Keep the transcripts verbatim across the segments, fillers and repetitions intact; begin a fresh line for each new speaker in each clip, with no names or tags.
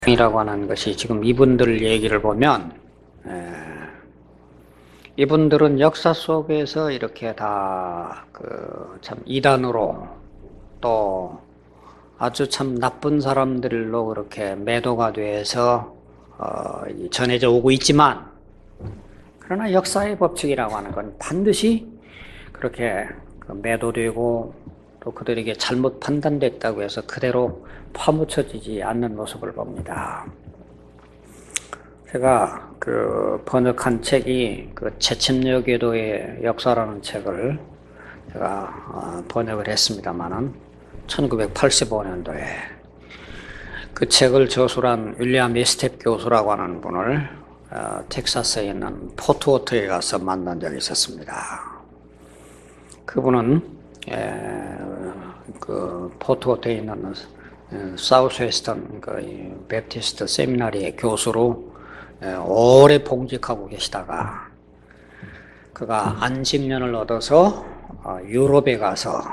이라고 하는 것이 지금 이분들 얘기를 보면 에, 이분들은 역사 속에서 이렇게 다 그 참 이단으로 또 아주 참 나쁜 사람들로 그렇게 매도가 돼서 어, 전해져 오고 있지만, 그러나 역사의 법칙이라고 하는 건 반드시 그렇게 매도되고 또 그들에게 잘못 판단됐다고 해서 그대로 파묻혀지지 않는 모습을 봅니다. 제가 그 번역한 책이 그 채침녀 궤도의 역사라는 책을 제가 번역을 했습니다만은 천구백팔십오 년도에 그 책을 저술한 윌리엄 에스텝 교수라고 하는 분을 어, 텍사스에 있는 포트워트에 가서 만난 적이 있었습니다. 그분은 에, 그 포트워트에 있는 사우스웨스턴 그 베프티스트 세미나리의 교수로 에, 오래 봉직하고 계시다가 그가 안식년을 얻어서 어, 유럽에 가서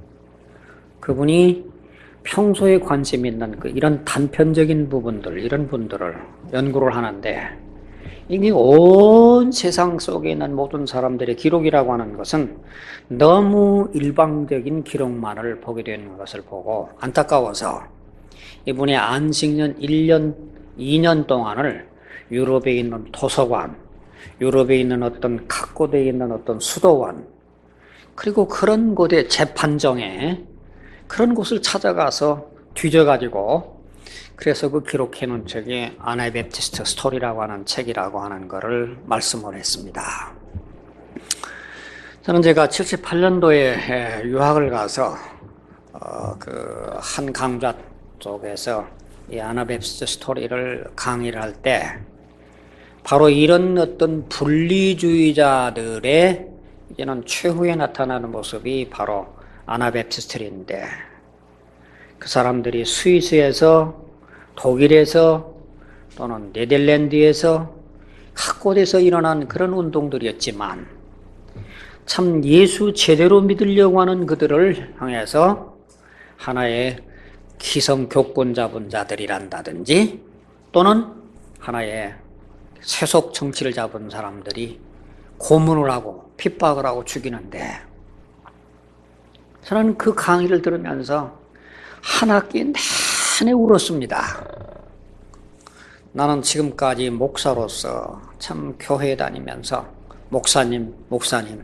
그분이 평소에 관심 있는 그 이런 단편적인 부분들, 이런 분들을 연구를 하는데, 이게 온 세상 속에 있는 모든 사람들의 기록이라고 하는 것은 너무 일방적인 기록만을 보게 되는 것을 보고 안타까워서 이분의 안식년 일 년, 이 년 동안을 유럽에 있는 도서관, 유럽에 있는 어떤 각 곳에 있는 어떤 수도원, 그리고 그런 곳의 재판정에 그런 곳을 찾아가서 뒤져가지고 그래서 그 기록해 놓은 책이 아나베프티스트 스토리라고 하는 책이라고 하는 것을 말씀을 했습니다. 저는 제가 칠십팔 년도에 유학을 가서 어, 그 한 강좌 쪽에서 이 아나베프티스트 스토리를 강의를 할 때 바로 이런 어떤 분리주의자들의 이제는 최후에 나타나는 모습이 바로 아나베프티스트인데, 그 사람들이 스위스에서, 독일에서, 또는 네덜란드에서 각 곳에서 일어난 그런 운동들이었지만, 참 예수 제대로 믿으려고 하는 그들을 향해서 하나의 기성교권 잡은 자들이란다든지 또는 하나의 세속 정치를 잡은 사람들이 고문을 하고 핍박을 하고 죽이는데, 저는 그 강의를 들으면서 한 학기 내내 울었습니다. 나는 지금까지 목사로서 참 교회에 다니면서 목사님, 목사님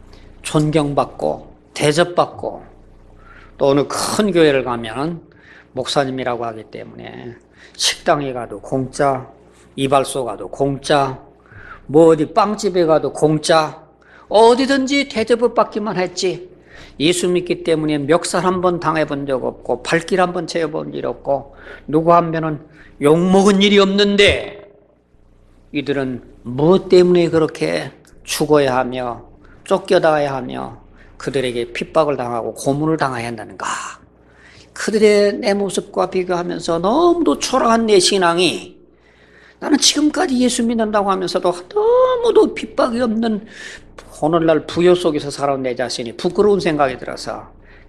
존경받고 대접받고, 또 어느 큰 교회를 가면 목사님이라고 하기 때문에 식당에 가도 공짜, 이발소 가도 공짜, 뭐 어디 빵집에 가도 공짜, 어디든지 대접을 받기만 했지, 예수 믿기 때문에 멱살 한 번 당해본 적 없고 발길 한 번 채워본 일 없고 누구 한 명은 욕먹은 일이 없는데, 이들은 무엇 때문에 그렇게 죽어야 하며 쫓겨나야 하며 그들에게 핍박을 당하고 고문을 당해야 한다는가. 그들의 내 모습과 비교하면서 너무도 초라한 내 신앙이, 나는 지금까지 예수 믿는다고 하면서도 너무도 핍박이 없는 오늘날 부요 속에서 살아온 내 자신이 부끄러운 생각이 들어서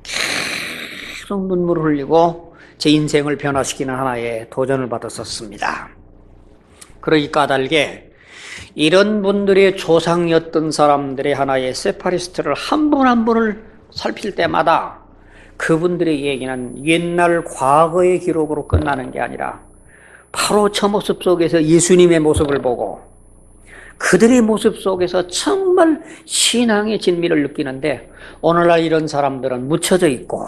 계속 눈물을 흘리고 제 인생을 변화시키는 하나의 도전을 받았었습니다. 그러기 까닭에 이런 분들의 조상이었던 사람들의 하나의 세파리스트를 한 분 한 분을 살필 때마다 그분들의 얘기는 옛날 과거의 기록으로 끝나는 게 아니라 바로 저 모습 속에서 예수님의 모습을 보고 그들의 모습 속에서 정말 신앙의 진미를 느끼는데, 오늘날 이런 사람들은 묻혀져 있고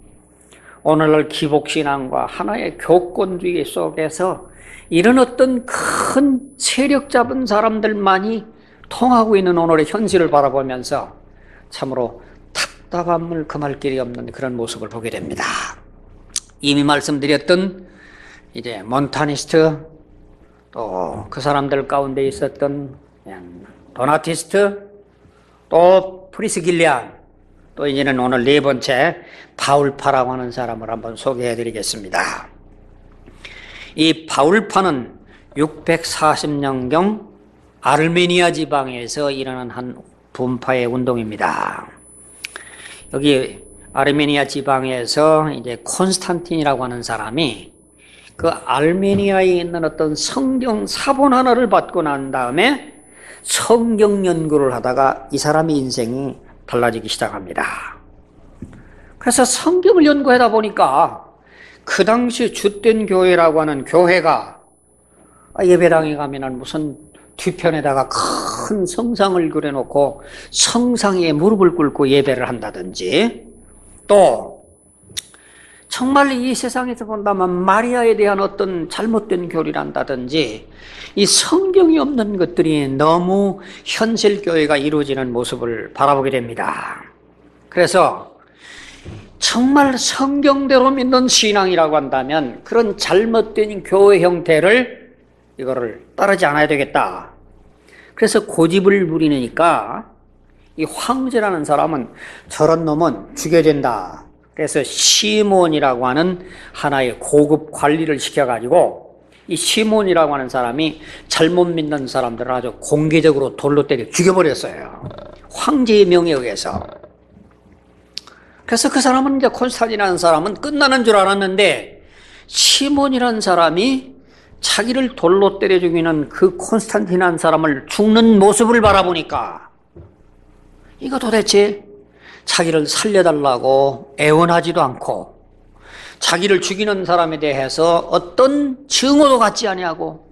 오늘날 기복신앙과 하나의 교권주의 속에서 이런 어떤 큰 세력 잡은 사람들만이 통하고 있는 오늘의 현실을 바라보면서 참으로 답답함을 금할 길이 없는 그런 모습을 보게 됩니다. 이미 말씀드렸던 이제 몬타니스트, 또 그 사람들 가운데 있었던 도나티스트, 또 프리스길리안, 또 이제는 오늘 네 번째 바울파라고 하는 사람을 한번 소개해 드리겠습니다. 이 바울파는 육백사십 년경 아르메니아 지방에서 일어난 한 분파의 운동입니다. 여기 아르메니아 지방에서 이제 콘스탄틴이라고 하는 사람이 그 알메니아에 있는 어떤 성경 사본 하나를 받고 난 다음에 성경 연구를 하다가 이 사람의 인생이 달라지기 시작합니다. 그래서 성경을 연구하다 보니까 그 당시 줏된 교회라고 하는 교회가 예배당에 가면은 무슨 뒤편에다가 큰 성상을 그려놓고 성상에 무릎을 꿇고 예배를 한다든지, 또 정말 이 세상에서 본다면 마리아에 대한 어떤 잘못된 교리를 한다든지, 이 성경이 없는 것들이 너무 현실 교회가 이루어지는 모습을 바라보게 됩니다. 그래서 정말 성경대로 믿는 신앙이라고 한다면 그런 잘못된 교회 형태를 이거를 따르지 않아야 되겠다. 그래서 고집을 부리니까 이 황제라는 사람은 저런 놈은 죽여야 된다. 그래서 시몬이라고 하는 하나의 고급 관리를 시켜가지고 이 시몬이라고 하는 사람이 잘못 믿는 사람들을 아주 공개적으로 돌로 때려 죽여버렸어요. 황제의 명에 의해서. 그래서 그 사람은 이제 콘스탄이라는 사람은 끝나는 줄 알았는데, 시몬이라는 사람이 자기를 돌로 때려 죽이는 그 콘스탄틴이라는 사람을 죽는 모습을 바라보니까 이거 도대체 자기를 살려달라고 애원하지도 않고 자기를 죽이는 사람에 대해서 어떤 증오도 갖지 아니하고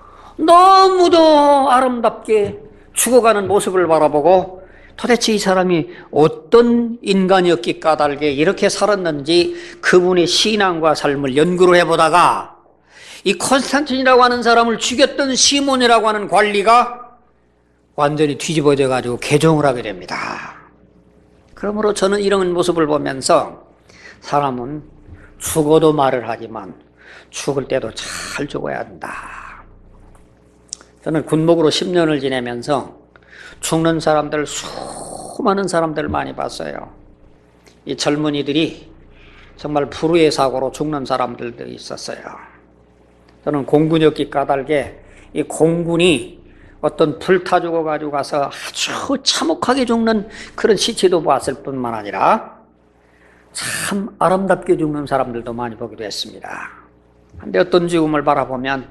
너무도 아름답게 죽어가는 모습을 바라보고 도대체 이 사람이 어떤 인간이었기 까닭에 이렇게 살았는지 그분의 신앙과 삶을 연구를 해보다가 이 콘스탄틴이라고 하는 사람을 죽였던 시몬이라고 하는 관리가 완전히 뒤집어져 가지고 개종을 하게 됩니다. 그러므로 저는 이런 모습을 보면서 사람은 죽어도 말을 하지만 죽을 때도 잘 죽어야 한다. 저는 군목으로 십 년을 지내면서 죽는 사람들, 수많은 사람들 많이 봤어요. 이 젊은이들이 정말 불의의 사고로 죽는 사람들도 있었어요. 저는 공군이었기 까닭에 이 공군이 어떤 불타 죽어가지고 가서 아주 참혹하게 죽는 그런 시체도 봤을 뿐만 아니라 참 아름답게 죽는 사람들도 많이 보기도 했습니다. 근데 어떤 죽음을 바라보면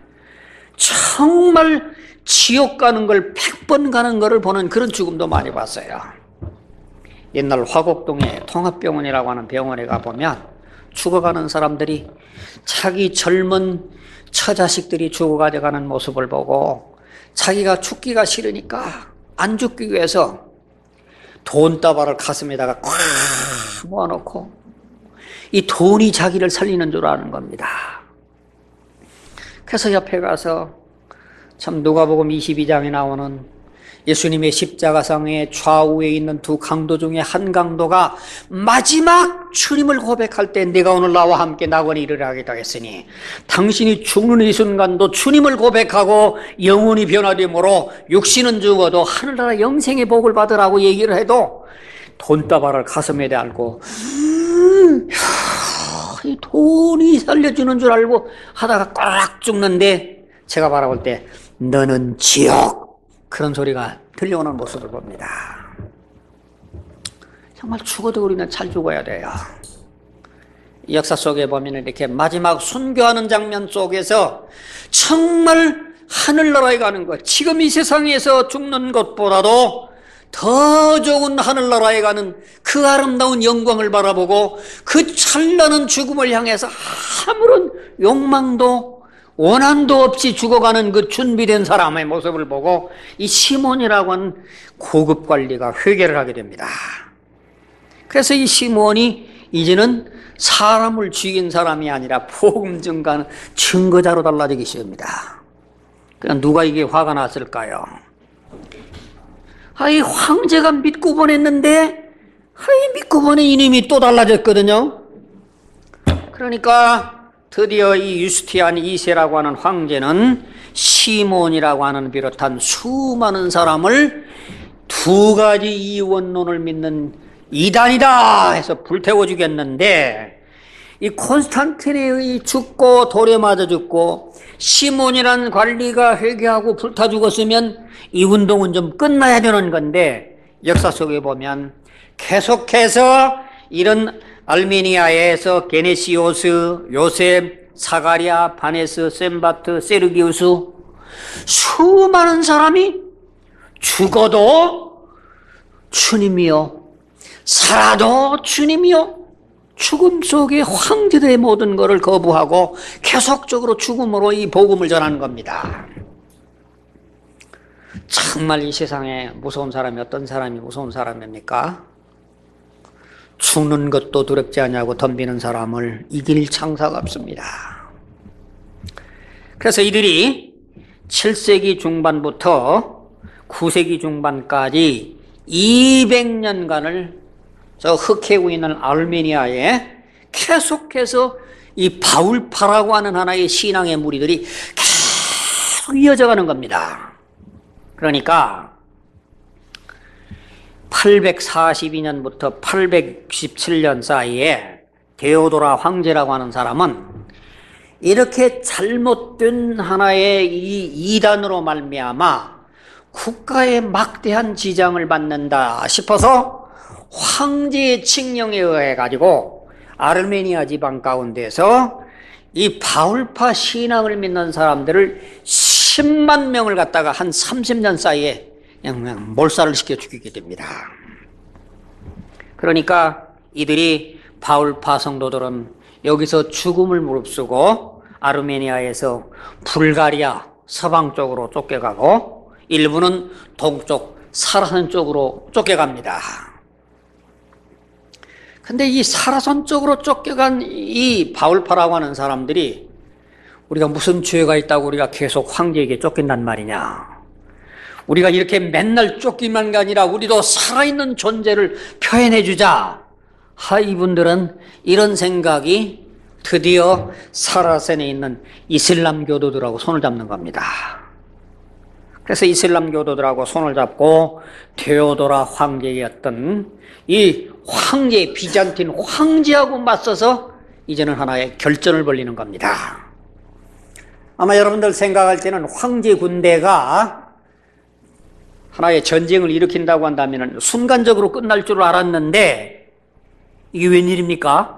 정말 지옥 가는 걸 백 번 가는 거를 보는 그런 죽음도 많이 봤어요. 옛날 화곡동에 통합병원이라고 하는 병원에 가보면 죽어가는 사람들이 자기 젊은 처자식들이 죽어가져가는 모습을 보고 자기가 죽기가 싫으니까 안 죽기 위해서 돈다발을 가슴에다가 꽉 모아놓고 이 돈이 자기를 살리는 줄 아는 겁니다. 그래서 옆에 가서 참 누가복음 이십이 장에 나오는 예수님의 십자가상의 좌우에 있는 두 강도 중에 한 강도가 마지막 주님을 고백할 때 내가 오늘 나와 함께 낙원에 이르게 하겠다 했으니 당신이 죽는 이 순간도 주님을 고백하고 영혼이 변화되므로 육신은 죽어도 하늘나라 영생의 복을 받으라고 얘기를 해도 돈다발을 가슴에 달고 음, 이 돈이 살려주는 줄 알고 하다가 꽉 죽는데 제가 바라볼 때 너는 지옥 그런 소리가 들려오는 모습을 봅니다. 정말 죽어도 우리는 잘 죽어야 돼요. 이 역사 속에 보면 이렇게 마지막 순교하는 장면 속에서 정말 하늘나라에 가는 것, 지금 이 세상에서 죽는 것보다도 더 좋은 하늘나라에 가는 그 아름다운 영광을 바라보고 그 찬란한 죽음을 향해서 아무런 욕망도 원한도 없이 죽어가는 그 준비된 사람의 모습을 보고 이 시몬이라고 하는 고급 관리가 회개를 하게 됩니다. 그래서 이 시몬이 이제는 사람을 죽인 사람이 아니라 복음 증거하는 증거자로 달라지기 시작합니다. 그냥 누가 이게 화가 났을까요? 아이 황제가 믿고 보냈는데 아이 믿고 보낸 이놈이 또 달라졌거든요. 그러니까 드디어 이 유스티안 이 세라고 하는 황제는 시몬이라고 하는 비롯한 수많은 사람을 두 가지 이원론을 믿는 이단이다 해서 불태워 주겠는데, 이 콘스탄틴이 죽고 돌에 맞아 죽고 시몬이라는 관리가 회개하고 불타 죽었으면 이 운동은 좀 끝나야 되는 건데, 역사 속에 보면 계속해서 이런 알메니아에서 게네시오스, 요셉, 사가랴, 바네스, 셈바트, 세르기우스, 수많은 사람이 죽어도 주님이요, 살아도 주님이요, 죽음 속에 황제들의 모든 것을 거부하고 계속적으로 죽음으로 이 복음을 전하는 겁니다. 정말 이 세상에 무서운 사람이 어떤 사람이 무서운 사람입니까? 죽는 것도 두렵지 않냐고 덤비는 사람을 이길 창사가 없습니다. 그래서 이들이 칠 세기 중반부터 구 세기 중반까지 이백 년간을 저 흑해고 있는 아르메니아에 계속해서 이 바울파라고 하는 하나의 신앙의 무리들이 계속 이어져 가는 겁니다. 그러니까 팔백사십이 년부터 팔백육십칠 년 사이에 데오도라 황제라고 하는 사람은 이렇게 잘못된 하나의 이 이단으로 말미암아 국가에 막대한 지장을 받는다 싶어서 황제의 칙령에 의해 가지고 아르메니아 지방 가운데서 이 바울파 신앙을 믿는 사람들을 십만 명을 갖다가 한 삼십 년 사이에 그냥, 그냥 몰살을 시켜 죽이게 됩니다. 그러니까 이들이 바울파 성도들은 여기서 죽음을 무릅쓰고 아르메니아에서 불가리아 서방 쪽으로 쫓겨가고 일부는 동쪽 사라선 쪽으로 쫓겨갑니다. 근데 이 사라선 쪽으로 쫓겨간 이 바울파라고 하는 사람들이 우리가 무슨 죄가 있다고 우리가 계속 황제에게 쫓긴단 말이냐. 우리가 이렇게 맨날 쫓기만 게 아니라 우리도 살아있는 존재를 표현해 주자. 하, 이분들은 이런 생각이 드디어 사라센에 있는 이슬람 교도들하고 손을 잡는 겁니다. 그래서 이슬람 교도들하고 손을 잡고 데오도라 황제였던 이 황제, 비잔틴 황제하고 맞서서 이제는 하나의 결전을 벌이는 겁니다. 아마 여러분들 생각할 때는 황제 군대가 하나의 전쟁을 일으킨다고 한다면 순간적으로 끝날 줄 알았는데 이게 웬일입니까?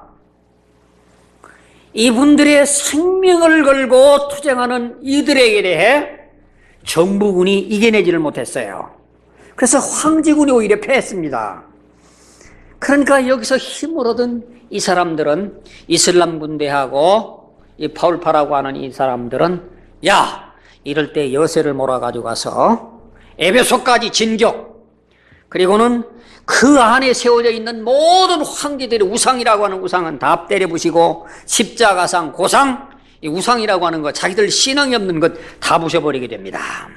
이분들의 생명을 걸고 투쟁하는 이들에게 대해 정부군이 이겨내지를 못했어요. 그래서 황제군이 오히려 패했습니다. 그러니까 여기서 힘을 얻은 이 사람들은 이슬람 군대하고 이 바울파라고 하는 이 사람들은 야, 이럴 때 여세를 몰아가지고 가서 에베소까지 진격, 그리고는 그 안에 세워져 있는 모든 황제들의 우상이라고 하는 우상은 다 때려부시고 십자가상, 고상, 이 우상이라고 하는 것, 자기들 신앙이 없는 것 다 부셔버리게 됩니다.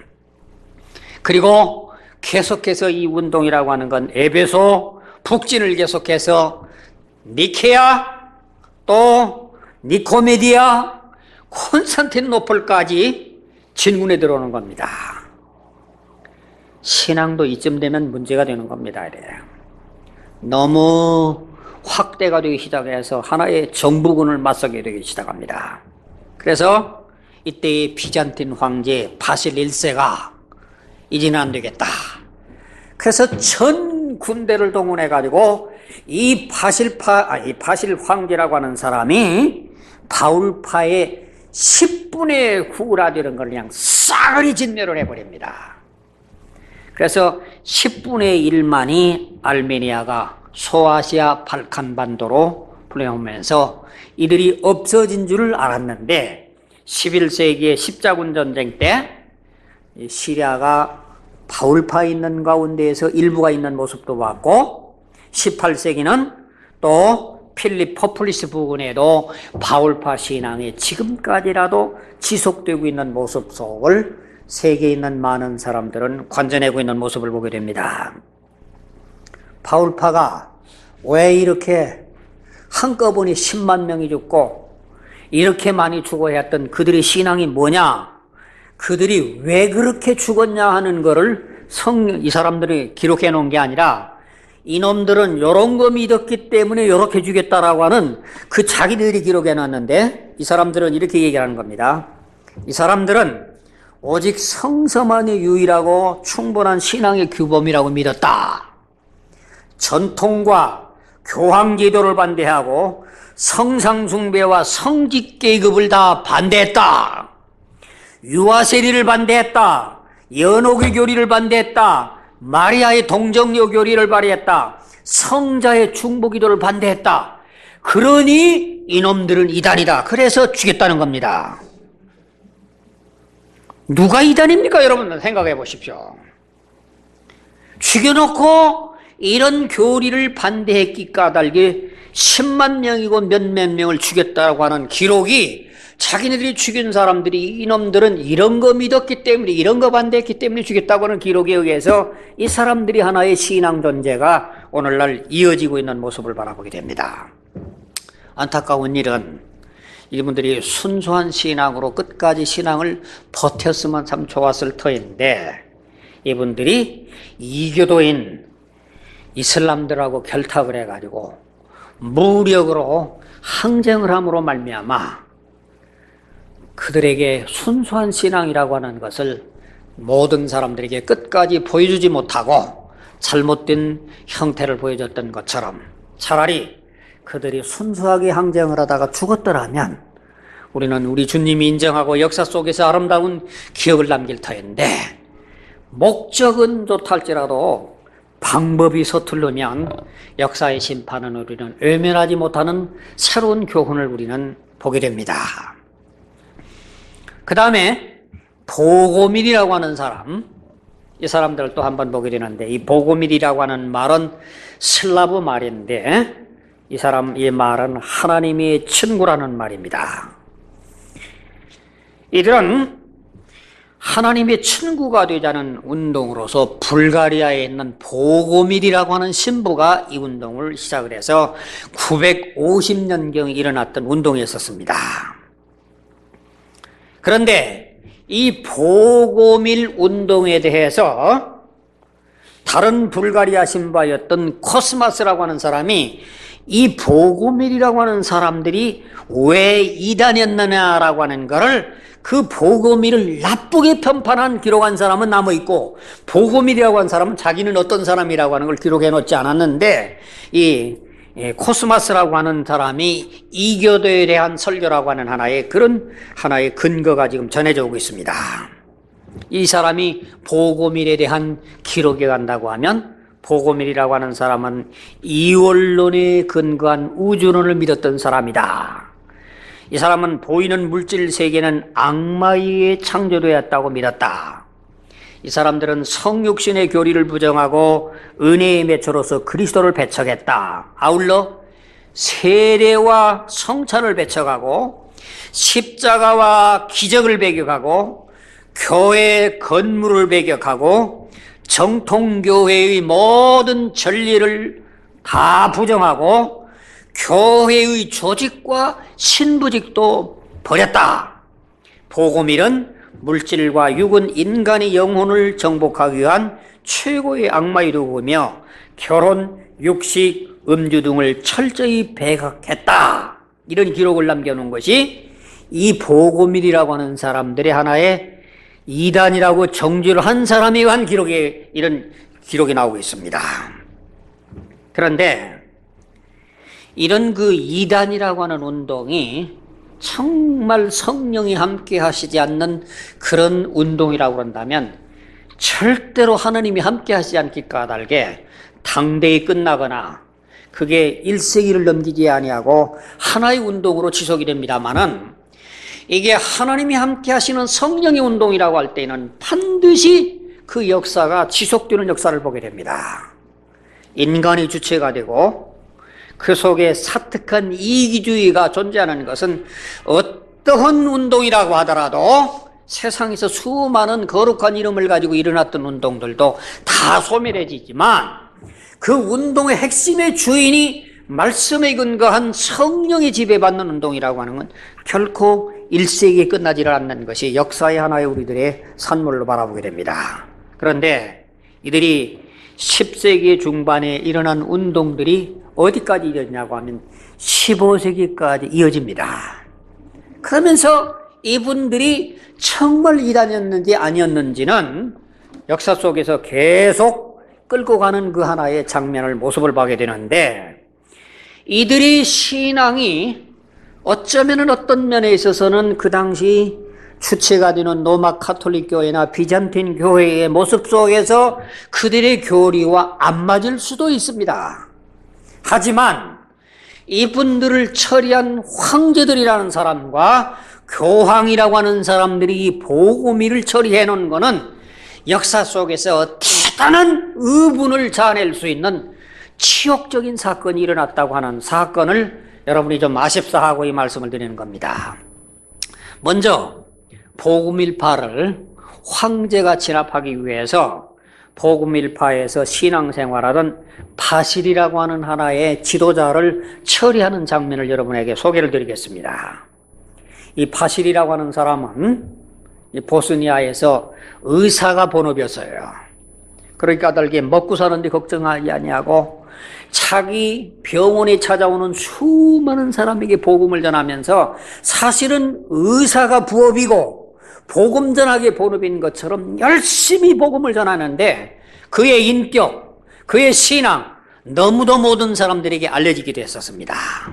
그리고 계속해서 이 운동이라고 하는 건 에베소, 북진을 계속해서 니케아, 또 니코메디아, 콘스탄티노플까지 진군에 들어오는 겁니다. 신앙도 이쯤 되면 문제가 되는 겁니다. 너무 확대가 되기 시작해서 하나의 정부군을 맞서게 되기 시작합니다. 그래서 이때의 비잔틴 황제 바실 일 세가 이제는 안 되겠다. 그래서 전 군대를 동원해가지고 이 바실파, 아, 이 바실 황제라고 하는 사람이 바울파의 십분의 구라 되는 걸 그냥 싸그리 진멸을 해버립니다. 그래서 십분의 일만이 알메니아가 소아시아 발칸반도로 불려오면서 이들이 없어진 줄을 알았는데 십일 세기의 십자군 전쟁 때 시리아가 바울파 있는 가운데에서 일부가 있는 모습도 봤고 십팔 세기는 또 필립 포플리스 부근에도 바울파 신앙이 지금까지라도 지속되고 있는 모습 속을 세계에 있는 많은 사람들은 관전하고 있는 모습을 보게 됩니다. 바울파가 왜 이렇게 한꺼번에 십만 명이 죽고 이렇게 많이 죽어야 했던 그들의 신앙이 뭐냐? 그들이 왜 그렇게 죽었냐 하는 거를 성, 이 사람들이 기록해 놓은 게 아니라 이놈들은 요런 거 믿었기 때문에 요렇게 죽였다라고 하는 그 자기들이 기록해 놨는데 이 사람들은 이렇게 얘기하는 겁니다. 이 사람들은 오직 성서만이 유일하고 충분한 신앙의 규범이라고 믿었다. 전통과 교황 제도를 반대하고 성상숭배와 성직계급을 다 반대했다. 유아세리를 반대했다. 연옥의 교리를 반대했다. 마리아의 동정녀 교리를 발휘했다. 성자의 중보기도를 반대했다. 그러니 이놈들은 이단이다. 그래서 죽였다는 겁니다. 누가 이단입니까? 여러분 생각해 보십시오. 죽여놓고 이런 교리를 반대했기 까닭에 십만 명이고 몇몇 명을 죽였다고 하는 기록이, 자기네들이 죽인 사람들이 이놈들은 이런 거 믿었기 때문에, 이런 거 반대했기 때문에 죽였다고 하는 기록에 의해서 이 사람들이 하나의 신앙 존재가 오늘날 이어지고 있는 모습을 바라보게 됩니다. 안타까운 일은 이분들이 순수한 신앙으로 끝까지 신앙을 버텼으면 참 좋았을 터인데, 이분들이 이교도인 이슬람들하고 결탁을 해가지고 무력으로 항쟁을 함으로 말미암아 그들에게 순수한 신앙이라고 하는 것을 모든 사람들에게 끝까지 보여주지 못하고 잘못된 형태를 보여줬던 것처럼, 차라리 그들이 순수하게 항쟁을 하다가 죽었더라면 우리는 우리 주님이 인정하고 역사 속에서 아름다운 기억을 남길 터인데, 목적은 좋달지라도 방법이 서투르면 역사의 심판은 우리는 외면하지 못하는 새로운 교훈을 우리는 보게 됩니다. 그 다음에 보고밀이라고 하는 사람, 이 사람들을 또 한번 보게 되는데, 이 보고밀이라고 하는 말은 슬라브 말인데, 이 사람, 이 말은 하나님의 친구라는 말입니다. 이들은 하나님의 친구가 되자는 운동으로서 불가리아에 있는 보고밀이라고 하는 신부가 이 운동을 시작을 해서 구백오십 년경에 일어났던 운동이었습니다. 그런데 이 보고밀 운동에 대해서 다른 불가리아 신부였던 코스마스라고 하는 사람이 이 보고밀이라고 하는 사람들이 왜 이단이었느냐라고 하는 것을, 그 보고밀을 나쁘게 편판한 기록한 사람은 남아있고, 보고밀이라고 하는 사람은 자기는 어떤 사람이라고 하는 걸 기록해 놓지 않았는데, 이 코스마스라고 하는 사람이 이교도에 대한 설교라고 하는 하나의 그런 하나의 근거가 지금 전해져 오고 있습니다. 이 사람이 보고밀에 대한 기록에 간다고 하면, 보고밀이라고 하는 사람은 이원론에 근거한 우주론을 믿었던 사람이다. 이 사람은 보이는 물질 세계는 악마의 창조되었다고 믿었다. 이 사람들은 성육신의 교리를 부정하고 은혜의 매초로서 그리스도를 배척했다. 아울러 세례와 성찬을 배척하고 십자가와 기적을 배격하고 교회 건물을 배격하고 정통교회의 모든 전리를 다 부정하고 교회의 조직과 신부직도 버렸다. 보고밀은 물질과 육은 인간의 영혼을 정복하기 위한 최고의 악마의 도구며 결혼, 육식, 음주 등을 철저히 배격했다. 이런 기록을 남겨놓은 것이 이 보고밀이라고 하는 사람들의 하나의 이단이라고 정죄를 한 사람이 한 기록에, 이런 기록이 나오고 있습니다. 그런데 이런 그 이단이라고 하는 운동이 정말 성령이 함께 하시지 않는 그런 운동이라고 한다면 절대로 하나님이 함께 하시지 않기 까닭에 당대에 끝나거나 그게 일 세기를 넘기지 아니하고 하나의 운동으로 지속이 됩니다만은, 이게 하나님이 함께 하시는 성령의 운동이라고 할 때는 반드시 그 역사가 지속되는 역사를 보게 됩니다. 인간이 주체가 되고 그 속에 사특한 이기주의가 존재하는 것은 어떠한 운동이라고 하더라도 세상에서 수많은 거룩한 이름을 가지고 일어났던 운동들도 다 소멸해지지만, 그 운동의 핵심의 주인이 말씀에 근거한 성령의 지배받는 운동이라고 하는 건 결코 일 세기에 끝나지를 않는 것이 역사의 하나의 우리들의 산물로 바라보게 됩니다. 그런데 이들이 십 세기 중반에 일어난 운동들이 어디까지 이어지냐고 하면 십오 세기까지 이어집니다. 그러면서 이분들이 정말 이단이었는지 아니었는지는 역사 속에서 계속 끌고 가는 그 하나의 장면을, 모습을 보게 되는데, 이들의 신앙이 어쩌면 어떤 면에 있어서는 그 당시 주체가 되는 로마 카톨릭 교회나 비잔틴 교회의 모습 속에서 그들의 교리와 안 맞을 수도 있습니다. 하지만 이분들을 처리한 황제들이라는 사람과 교황이라고 하는 사람들이 복음을 처리해 놓은 것은 역사 속에서 대단한 의분을 자아낼 수 있는 치욕적인 사건이 일어났다고 하는 사건을 여러분이 좀 아십사 하고 이 말씀을 드리는 겁니다. 먼저 복음일파를 황제가 진압하기 위해서 복음일파에서 신앙생활하던 바실이라고 하는 하나의 지도자를 처리하는 장면을 여러분에게 소개를 드리겠습니다. 이 바실이라고 하는 사람은 이 보스니아에서 의사가 본업이었어요. 그러니까 들게 먹고 사는데 걱정하지 아니하고 자기 병원에 찾아오는 수많은 사람에게 복음을 전하면서 사실은 의사가 부업이고 복음 전하기 본업인 것처럼 열심히 복음을 전하는데 그의 인격, 그의 신앙 너무도 모든 사람들에게 알려지기도 했었습니다.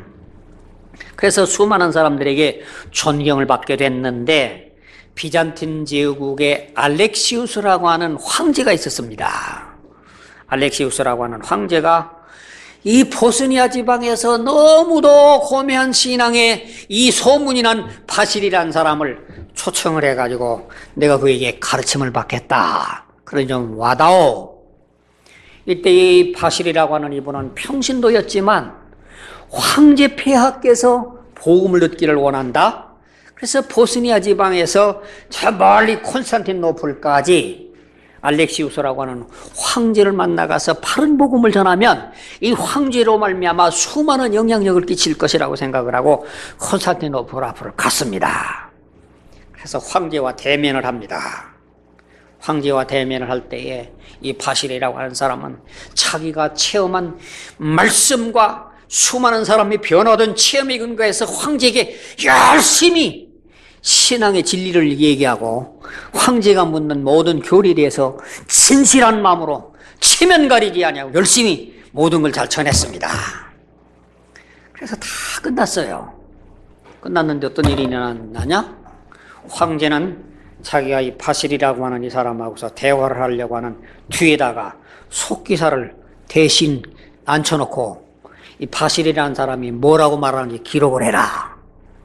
그래서 수많은 사람들에게 존경을 받게 됐는데 비잔틴 제국의 알렉시우스라고 하는 황제가 있었습니다. 알렉시우스라고 하는 황제가 이 보스니아 지방에서 너무도 고매한 신앙에 이 소문이 난 바실이라는 사람을 초청을 해가지고 내가 그에게 가르침을 받겠다. 그러니 좀 와다오. 이때 이 바실이라고 하는 이분은 평신도였지만 황제 폐하께서 복음을 듣기를 원한다. 그래서 보스니아 지방에서 저 멀리 콘스탄티노플까지 알렉시우스라고 하는 황제를 만나가서 바른 복음을 전하면 이 황제로 말미암아 수많은 영향력을 끼칠 것이라고 생각을 하고 콘스탄티노플 앞으로 갔습니다. 그래서 황제와 대면을 합니다. 황제와 대면을 할 때에 이 바실이라고 하는 사람은 자기가 체험한 말씀과 수많은 사람이 변화된 체험에 근거해서 황제에게 열심히 신앙의 진리를 얘기하고 황제가 묻는 모든 교리에 대해서 진실한 마음으로 체면 가리지 아니하고 열심히 모든 걸 잘 전했습니다. 그래서 다 끝났어요. 끝났는데 어떤 일이 일어나냐? 황제는 자기가 이 바실이라고 하는 이 사람하고서 대화를 하려고 하는 뒤에다가 속기사를 대신 앉혀놓고 이 바실이라는 사람이 뭐라고 말하는지 기록을 해라.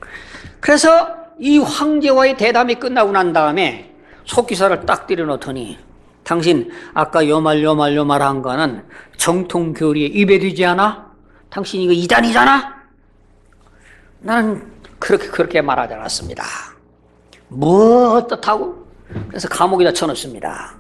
그래서 이 황제와의 대담이 끝나고 난 다음에 속기사를 딱 때려놓더니 당신 아까 요말 요말 요말 한 거는 정통 교리에 입에되지 않아? 당신 이거 이단이잖아? 나는 그렇게 그렇게 말하지 않았습니다. 뭐 어떻다고? 그래서 감옥에다 쳐넣습니다.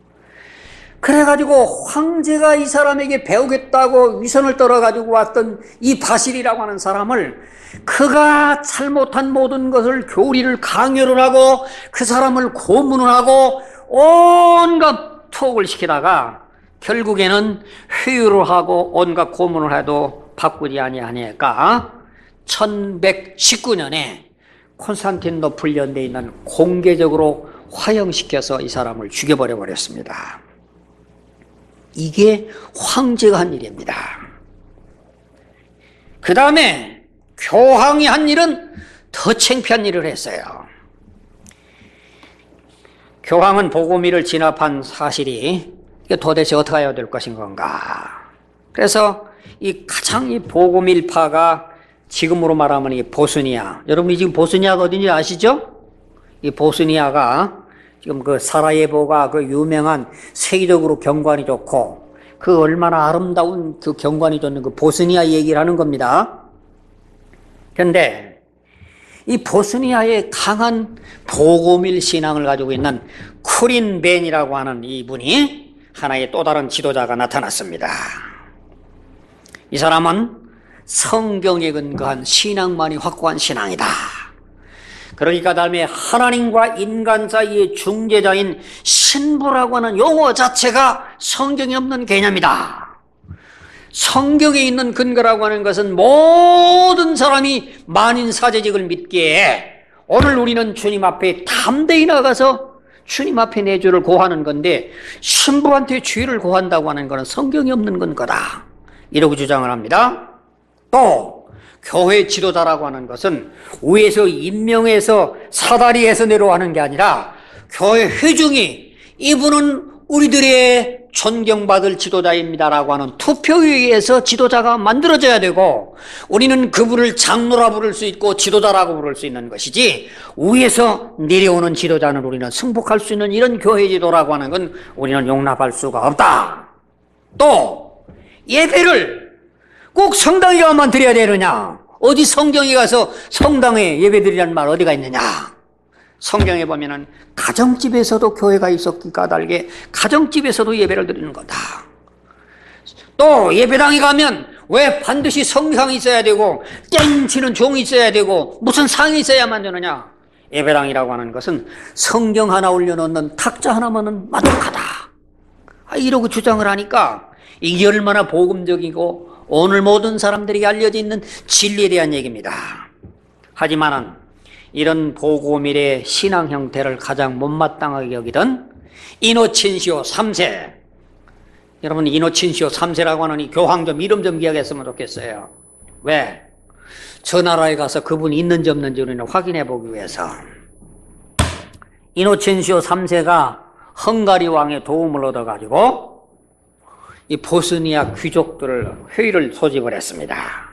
그래가지고 황제가 이 사람에게 배우겠다고 위선을 떨어가지고 왔던 이 바실이라고 하는 사람을 그가 잘못한 모든 것을 교리를 강요를 하고 그 사람을 고문을 하고 온갖 투옥을 시키다가 결국에는 회유를 하고 온갖 고문을 해도 바꾸지 아니하니까 천백십구 년에 콘스탄티노플 연대에 있는 공개적으로 화형시켜서 이 사람을 죽여버려 버렸습니다. 이게 황제가 한 일입니다. 그 다음에 교황이 한 일은 더 창피한 일을 했어요. 교황은 복음일을 진압한 사실이 이게 도대체 어떻게 해야 될 것인 건가. 그래서 이 가장 이 복음일파가 지금으로 말하면 이 보스니아, 여러분이 지금 보스니아가 어딘지 아시죠? 이 보스니아가 지금 그 사라예보가 그 유명한 세계적으로 경관이 좋고 그 얼마나 아름다운 그 경관이 좋는 그 보스니아 얘기를 하는 겁니다. 그런데 이 보스니아의 강한 복음일 신앙을 가지고 있는 쿠린 벤이라고 하는 이분이 하나의 또 다른 지도자가 나타났습니다. 이 사람은 성경에 근거한 신앙만이 확고한 신앙이다. 그러니까 다음에 하나님과 인간 사이의 중재자인 신부라고 하는 용어 자체가 성경에 없는 개념이다. 성경에 있는 근거라고 하는 것은 모든 사람이 만인사제직을 믿기에 오늘 우리는 주님 앞에 담대히 나가서 주님 앞에 내 죄를 고하는 건데 신부한테 죄를 고한다고 하는 것은 성경이 없는 건 거다. 이러고 주장을 합니다. 또 교회 지도자라고 하는 것은 위에서 임명해서 사다리에서 내려가는 게 아니라 교회 회중이 이분은 우리들의 존경받을 지도자입니다라고 하는 투표에 의해서 지도자가 만들어져야 되고, 우리는 그분을 장로라 부를 수 있고 지도자라고 부를 수 있는 것이지, 위에서 내려오는 지도자는 우리는 승복할 수 있는 이런 교회 지도라고 하는 건 우리는 용납할 수가 없다. 또 예배를 꼭 성당에 가만 드려야 되느냐? 어디 성경에 가서 성당에 예배 드리라는 말 어디가 있느냐? 성경에 보면은 가정집에서도 교회가 있었기 까닭에 가정집에서도 예배를 드리는 거다. 또 예배당에 가면 왜 반드시 성상이 있어야 되고 땡 치는 종이 있어야 되고 무슨 상이 있어야만 되느냐? 예배당이라고 하는 것은 성경 하나 올려놓는 탁자 하나만은 만족하다. 아, 이러고 주장을 하니까 이게 얼마나 복음적이고 오늘 모든 사람들이 알려져 있는 진리에 대한 얘기입니다. 하지만은 이런 복음일의 신앙 형태를 가장 못마땅하게 여기던 이노첸시오 삼 세, 여러분 이노첸시오 삼 세라고 하는 이 교황 좀 이름 좀 기억했으면 좋겠어요. 왜? 저 나라에 가서 그분이 있는지 없는지 우리는 확인해 보기 위해서. 이노첸시오 삼 세가 헝가리 왕의 도움을 얻어가지고 이 보스니아 귀족들을 회의를 소집을 했습니다.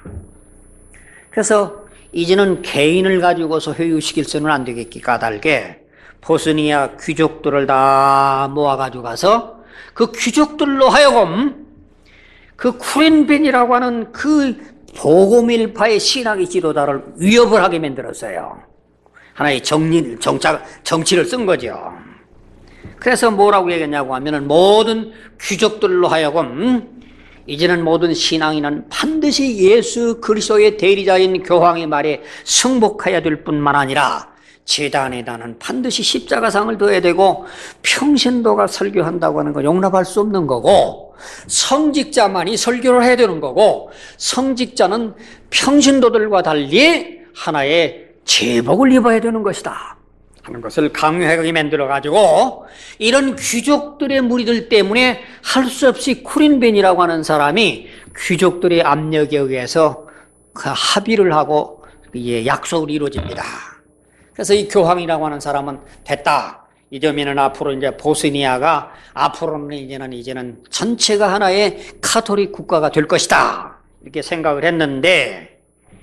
그래서 이제는 개인을 가지고서 회유시킬수는 안 되겠기 까닭에 보스니아 귀족들을 다 모아가지고 가서 그 귀족들로 하여금 그 쿠렌벤이라고 하는 그 복음일파의 신학의 지도자를 위협을 하게 만들었어요. 하나의 정리, 정착, 정치를 쓴 거죠. 그래서 뭐라고 얘기했냐고 하면은 모든 귀족들로 하여금 이제는 모든 신앙인은 반드시 예수 그리스도의 대리자인 교황의 말에 승복해야 될 뿐만 아니라 제단에다는 반드시 십자가상을 둬야 되고 평신도가 설교한다고 하는 건 용납할 수 없는 거고, 성직자만이 설교를 해야 되는 거고, 성직자는 평신도들과 달리 하나의 제복을 입어야 되는 것이다 하는 것을 강요하게 만들어가지고 이런 귀족들의 무리들 때문에 할 수 없이 쿠린벤이라고 하는 사람이 귀족들의 압력에 의해서 그 합의를 하고 예, 약속을 이루어집니다. 그래서 이 교황이라고 하는 사람은 됐다. 이제면은 앞으로 이제 보스니아가 앞으로는 이제는 이제는 전체가 하나의 카톨릭 국가가 될 것이다. 이렇게 생각을 했는데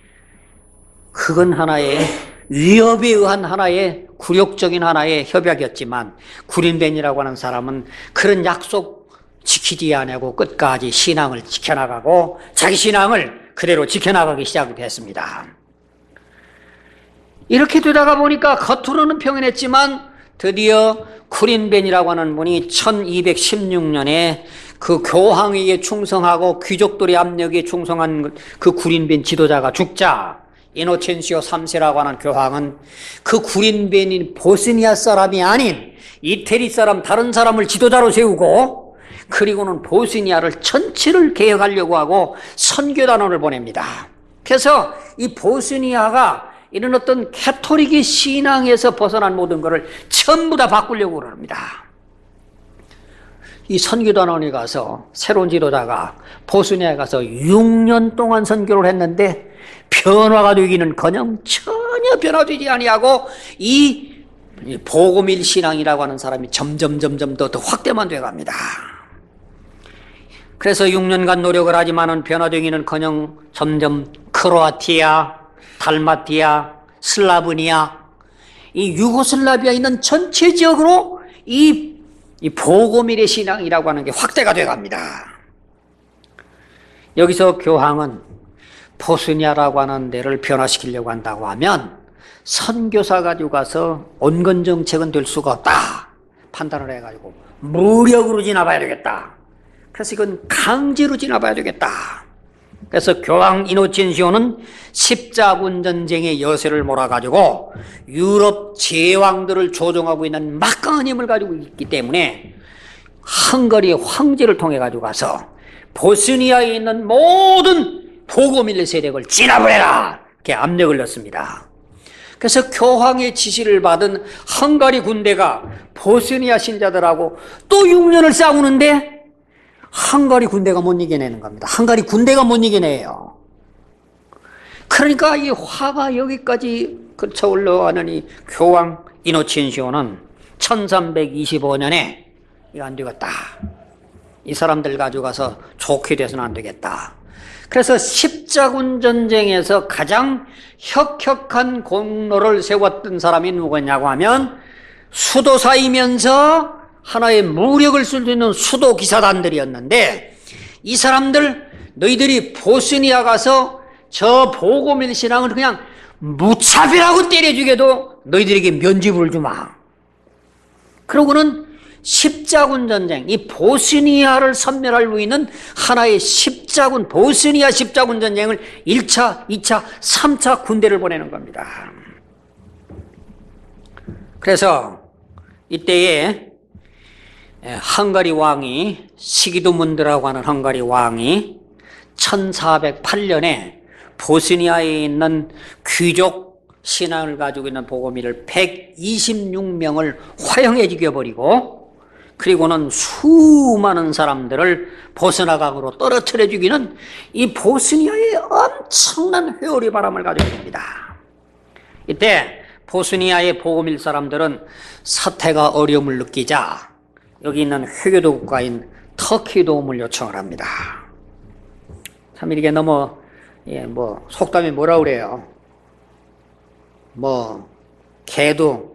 그건 하나의 위협에 의한 하나의 굴욕적인 하나의 협약이었지만 구린벤이라고 하는 사람은 그런 약속 지키지 않고 끝까지 신앙을 지켜나가고 자기 신앙을 그대로 지켜나가기 시작했습니다. 이렇게 되다가 보니까 겉으로는 평안했지만 드디어 쿠린벤이라고 하는 분이 천이백십육 년에 그 교황에게 충성하고 귀족들의 압력에 충성한 그 구린벤 지도자가 죽자 이노첸시오 삼 세라고 하는 교황은 그 구린벤인 보스니아 사람이 아닌 이태리 사람 다른 사람을 지도자로 세우고 그리고는 보스니아를 전체를 개혁하려고 하고 선교단원을 보냅니다. 그래서 이 보스니아가 이런 어떤 캐토릭의 신앙에서 벗어난 모든 것을 전부 다 바꾸려고 합니다. 이 선교단원에 가서 새로운 지도자가 보스니아에 가서 육 년 동안 선교를 했는데 변화가 되기는커녕 전혀 변화되지 아니하고 이 복음일 신앙이라고 하는 사람이 점점 점점 더, 더 확대만 돼갑니다. 그래서 육 년간 노력을 하지만은 변화되기는커녕 점점 크로아티아, 달마티아, 슬라브니아, 이 유고슬라비아에 있는 전체 지역으로 이, 이 복음일의 신앙이라고 하는 게 확대가 돼갑니다. 여기서 교황은 보스니아라고 하는 데를 변화시키려고 한다고 하면 선교사 가지고 가서 온건 정책은 될 수가 없다 판단을 해가지고 무력으로 지나봐야 되겠다. 그래서 이건 강제로 지나봐야 되겠다. 그래서 교황 이노첸시오는 십자군 전쟁의 여세를 몰아가지고 유럽 제왕들을 조종하고 있는 막강한 힘을 가지고 있기 때문에 헝가리의 황제를 통해 가지고 가서 보스니아에 있는 모든 복음일 세력을 진압해라 이렇게 압력을 넣습니다. 그래서 교황의 지시를 받은 헝가리 군대가 보스니아 신자들하고 또 육 년을 싸우는데 헝가리 군대가 못 이겨내는 겁니다. 헝가리 군대가 못 이겨내요. 그러니까 이 화가 여기까지 그쳐 올라가는 이 교황 이노첸시오는 천삼백이십오 년에 이거 안 되겠다. 이 사람들 가져가서 좋게 돼서는 안 되겠다. 그래서 십자군 전쟁에서 가장 혁혁한 공로를 세웠던 사람이 누구냐고 하면 수도사이면서 하나의 무력을 쓸 수 있는 수도 기사단들이었는데, 이 사람들 너희들이 보스니아 가서 저 보고밀 신앙을 그냥 무차별하고 때려 죽여도 너희들에게 면죄부를 주마. 그러고는 십자군 전쟁, 이 보스니아를 섬멸할 수 있는 하나의 십자군, 보스니아 십자군 전쟁을 일 차, 이 차, 삼 차 군대를 보내는 겁니다. 그래서 이때에 헝가리 왕이, 시기두문드라고 하는 헝가리 왕이 천사백팔 년에 보스니아에 있는 귀족 신앙을 가지고 있는 보고미를 백이십육 명을 화형에 죽여버리고, 그리고는 수많은 사람들을 보스나강으로 떨어뜨려 죽이는 이 보스니아의 엄청난 회오리 바람을 가지고 있습니다. 이때 보스니아의 보고밀 사람들은 사태가 어려움을 느끼자 여기 있는 회교도 국가인 터키 도움을 요청을 합니다. 참 이게 너무 예, 뭐 속담이 뭐라 그래요? 뭐 개도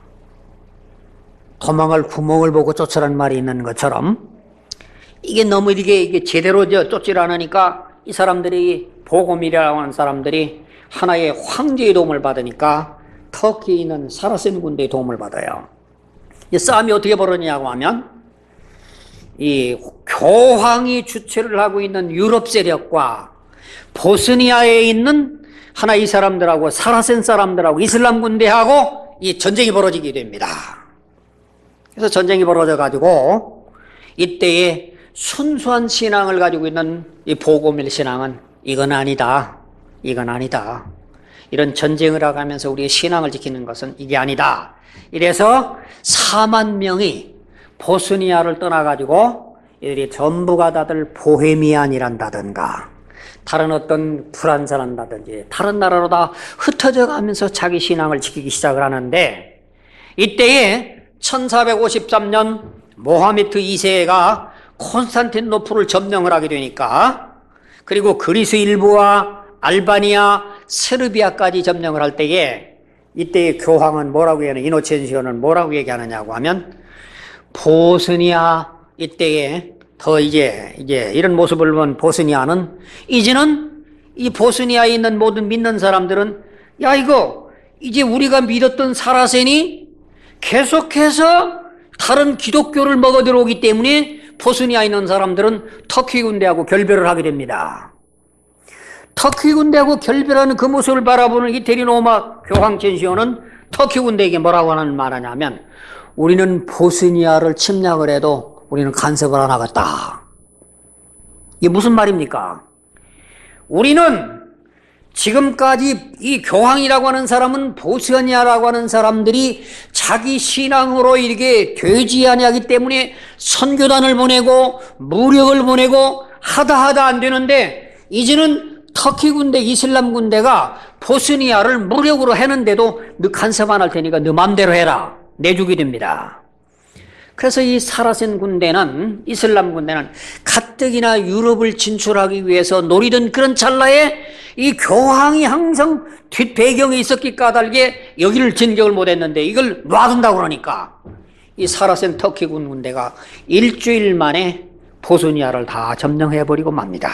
도망갈 구멍을 보고 쫓으라는 말이 있는 것처럼, 이게 너무 이게, 이게 제대로 쫓질 않으니까 이 사람들이, 보고밀이라고 하는 사람들이 하나의 황제의 도움을 받으니까 터키에 있는 사라센 군대의 도움을 받아요. 이 싸움이 어떻게 벌어지냐고 하면, 이 교황이 주체를 하고 있는 유럽 세력과 보스니아에 있는 하나 이 사람들하고, 사라센 사람들하고 이슬람 군대하고 이 전쟁이 벌어지게 됩니다. 그래서 전쟁이 벌어져 가지고 이때에 순수한 신앙을 가지고 있는 이 보고밀 신앙은 이건 아니다, 이건 아니다, 이런 전쟁을 하면서 우리의 신앙을 지키는 것은 이게 아니다. 이래서 사만 명이 보스니아를 떠나 가지고 이들이 전부가 다들 보헤미안이란다든가 다른 어떤 프란스란다든지 다른 나라로 다 흩어져 가면서 자기 신앙을 지키기 시작을 하는데, 이때에 천사백오십삼 년 모하메트 이 세가 콘스탄티노플을 점령을 하게 되니까, 그리고 그리스 일부와 알바니아, 세르비아까지 점령을 할 때에 이때의 교황은 뭐라고 얘기하냐, 이노첸시오는 뭐라고 얘기하느냐고 하면, 보스니아 이때에 더 이제 이제 이런 모습을 본 보스니아는, 이제는 이 보스니아에 있는 모든 믿는 사람들은 야 이거 이제 우리가 믿었던 사라센이 계속해서 다른 기독교를 먹어 들어오기 때문에 보스니아에 있는 사람들은 터키 군대하고 결별을 하게 됩니다. 터키 군대하고 결별하는 그 모습을 바라보는 이태리 로마 교황 첸시오는 터키 군대에게 뭐라고 하는 말하냐면, 우리는 보스니아를 침략을 해도 우리는 간섭을 안 하겠다. 이게 무슨 말입니까? 우리는 지금까지 이 교황이라고 하는 사람은 보스니아라고 하는 사람들이 자기 신앙으로 이렇게 되지 아니하기 때문에 선교단을 보내고 무력을 보내고 하다 하다 안 되는데, 이제는 터키 군대, 이슬람 군대가 보스니아를 무력으로 해는데도 너 간섭 안 할 테니까 너 맘대로 해라, 내주게 됩니다. 그래서 이 사라센 군대는, 이슬람 군대는 가뜩이나 유럽을 진출하기 위해서 노리던 그런 찰나에 이 교황이 항상 뒷배경에 있었기 까닭에 여기를 진격을 못했는데 이걸 놔둔다고 그러니까 이 사라센 터키 군대가 일주일 만에 보스니아를 다 점령해버리고 맙니다.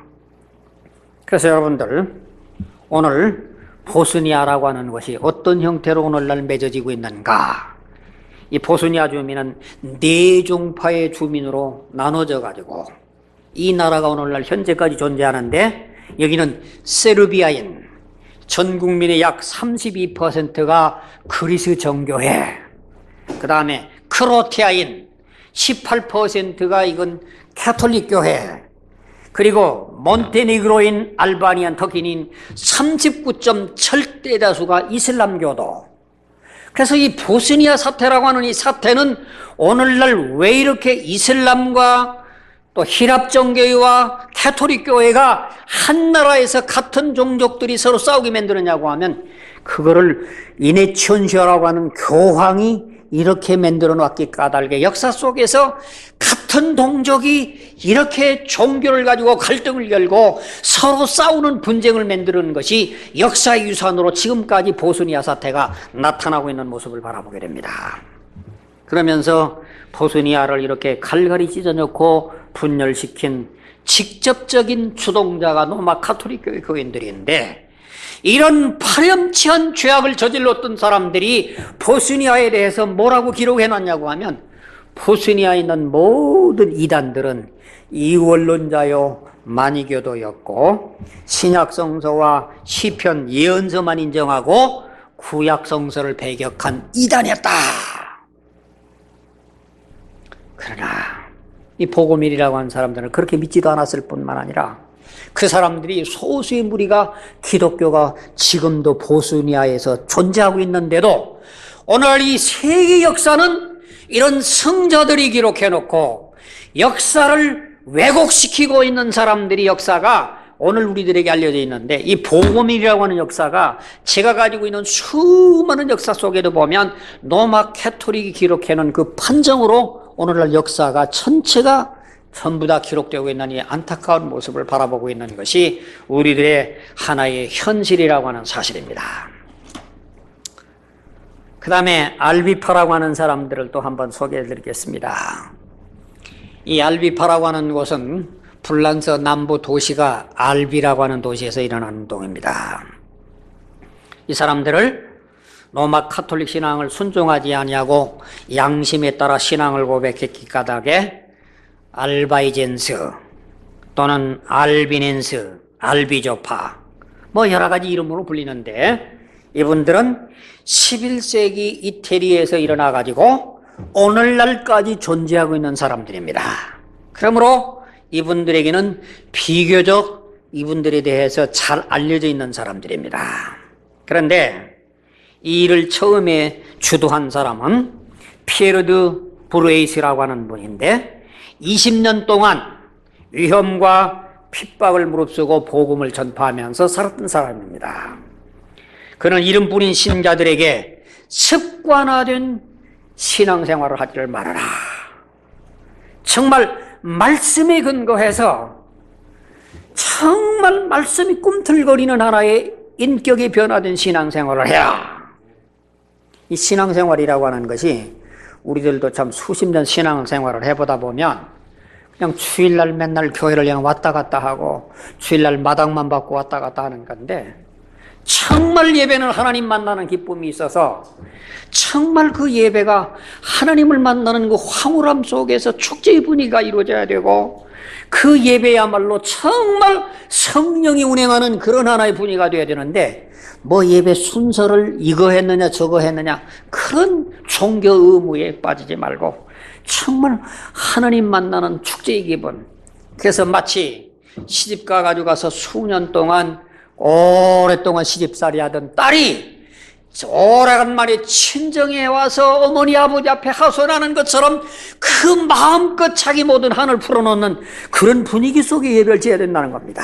그래서 여러분들, 오늘 보스니아라고 하는 것이 어떤 형태로 오늘날 맺어지고 있는가? 이 보스니아 주민은 네 종파의 주민으로 나눠져 가지고 이 나라가 오늘날 현재까지 존재하는데, 여기는 세르비아인, 전 국민의 약 삼십이 퍼센트가 그리스 정교회, 그 다음에 크로아티아인 십팔 퍼센트가 이건 가톨릭 교회, 그리고 몬테네그로인, 알바니안, 터키인 삼십구 점 칠 대 다수가 이슬람교도. 그래서 이 보스니아 사태라고 하는 이 사태는 오늘날 왜 이렇게 이슬람과 또 히랍정교회와 캐토릭교회가 한 나라에서 같은 종족들이 서로 싸우게 만드느냐고 하면 그거를 이네치온시아라고 하는 교황이 이렇게 만들어 놨기 까닭에 역사 속에서 같은 동족이 이렇게 종교를 가지고 갈등을 열고 서로 싸우는 분쟁을 만드는 것이 역사의 유산으로 지금까지 보스니아 사태가 나타나고 있는 모습을 바라보게 됩니다. 그러면서 보스니아를 이렇게 갈갈이 찢어놓고 분열시킨 직접적인 주동자가 로마 가톨릭 교회 교인들인데, 이런 파렴치한 죄악을 저질렀던 사람들이 보스니아에 대해서 뭐라고 기록해놨냐고 하면, 보스니아에 있는 모든 이단들은 이원론자요 마니교도였고 신약성서와 시편 예언서만 인정하고 구약성서를 배격한 이단이었다. 그러나 이 복음일이라고 하는 사람들은 그렇게 믿지도 않았을 뿐만 아니라 그 사람들이 소수의 무리가 기독교가 지금도 보스니아에서 존재하고 있는데도 오늘 이 세계 역사는 이런 성자들이 기록해놓고 역사를 왜곡시키고 있는 사람들이 역사가 오늘 우리들에게 알려져 있는데, 이 복음이라고 하는 역사가 제가 가지고 있는 수많은 역사 속에도 보면 로마 캐토릭이 기록해놓은 그 판정으로 오늘날 역사가 전체가 전부 다 기록되고 있는 이 안타까운 모습을 바라보고 있는 것이 우리들의 하나의 현실이라고 하는 사실입니다. 그 다음에 알비파라고 하는 사람들을 또 한번 소개해 드리겠습니다. 이 알비파라고 하는 곳은 불란서 남부 도시가 알비라고 하는 도시에서 일어나는 운동입니다. 이 사람들을 로마 카톨릭 신앙을 순종하지 아니하고 양심에 따라 신앙을 고백했기 까닭에 알바이젠스 또는 알비넨스, 알비조파 뭐 여러 가지 이름으로 불리는데, 이분들은 십일 세기 이태리에서 일어나 가지고 오늘날까지 존재하고 있는 사람들입니다. 그러므로 이분들에게는 비교적 이분들에 대해서 잘 알려져 있는 사람들입니다. 그런데 이 일을 처음에 주도한 사람은 피에르 드 브루에이스라고 하는 분인데, 이십 년 동안 위험과 핍박을 무릅쓰고 복음을 전파하면서 살았던 사람입니다. 그는 이름뿐인 신자들에게 습관화된 신앙생활을 하지를 말아라. 정말 말씀에 근거해서 정말 말씀이 꿈틀거리는 하나의 인격이 변화된 신앙생활을 해라. 이 신앙생활이라고 하는 것이 우리들도 참 수십 년 신앙생활을 해보다 보면 그냥 주일날 맨날 교회를 그냥 왔다 갔다 하고 주일날 마당만 받고 왔다 갔다 하는 건데, 정말 예배는 하나님 만나는 기쁨이 있어서 정말 그 예배가 하나님을 만나는 그 황홀함 속에서 축제의 분위기가 이루어져야 되고, 그 예배야말로 정말 성령이 운행하는 그런 하나의 분위기가 되어야 되는데, 뭐 예배 순서를 이거 했느냐 저거 했느냐 그런 종교 의무에 빠지지 말고 정말 하나님 만나는 축제의 기분. 그래서 마치 시집가 가지고 가서 수년 동안 오랫동안 시집살이 하던 딸이 오래간만에 친정에 와서 어머니 아버지 앞에 하소연하는 것처럼 그 마음껏 자기 모든 한을 풀어놓는 그런 분위기 속에 예배를 지어야 된다는 겁니다.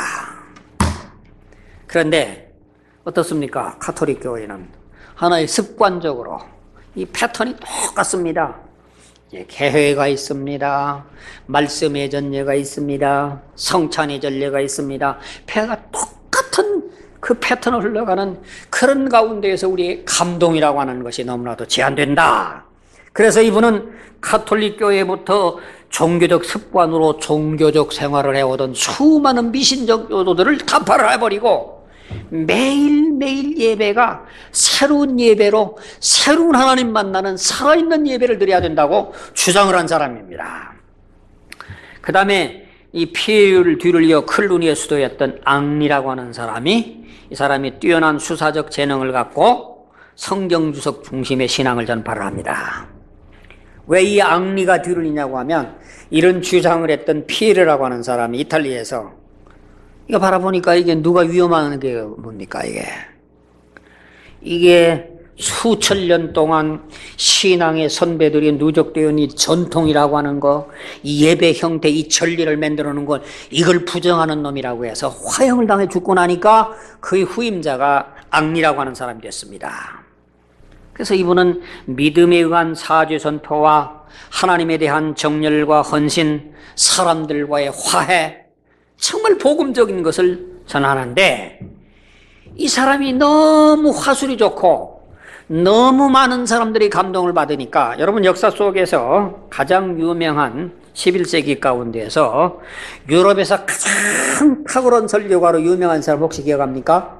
그런데 어떻습니까? 가톨릭 교회는 하나의 습관적으로 이 패턴이 똑같습니다. 개회가 있습니다. 말씀의 전례가 있습니다. 성찬의 전례가 있습니다. 배가 똑같은 그 패턴을 흘러가는 그런 가운데에서 우리의 감동이라고 하는 것이 너무나도 제한된다. 그래서 이분은 가톨릭 교회부터 종교적 습관으로 종교적 생활을 해오던 수많은 미신적 요도들을 간파를 해버리고 매일매일 예배가 새로운 예배로 새로운 하나님 만나는 살아있는 예배를 드려야 된다고 주장을 한 사람입니다. 그 다음에 이 피에르를 뒤를 이어 클루니의 수도였던 앙리라고 하는 사람이, 이 사람이 뛰어난 수사적 재능을 갖고 성경주석 중심의 신앙을 전파를 합니다. 왜 이 앙리가 뒤를 이냐고 하면, 이런 주장을 했던 피에르라고 하는 사람이 이탈리아에서, 이거 바라보니까 이게 누가 위험한 게 뭡니까 이게? 이게 수천 년 동안 신앙의 선배들이 누적되어 있는 이 전통이라고 하는 거, 이 예배 형태, 이 전리를 만들어 놓은 걸, 이걸 부정하는 놈이라고 해서 화형을 당해 죽고 나니까 그의 후임자가 앙리라고 하는 사람이 됐습니다. 그래서 이분은 믿음에 의한 사죄 선포와 하나님에 대한 정열과 헌신, 사람들과의 화해, 정말 복음적인 것을 전하는데, 이 사람이 너무 화술이 좋고 너무 많은 사람들이 감동을 받으니까, 여러분 역사 속에서 가장 유명한 십일 세기 가운데에서 유럽에서 가장 탁월한 설교가로 유명한 사람 혹시 기억합니까?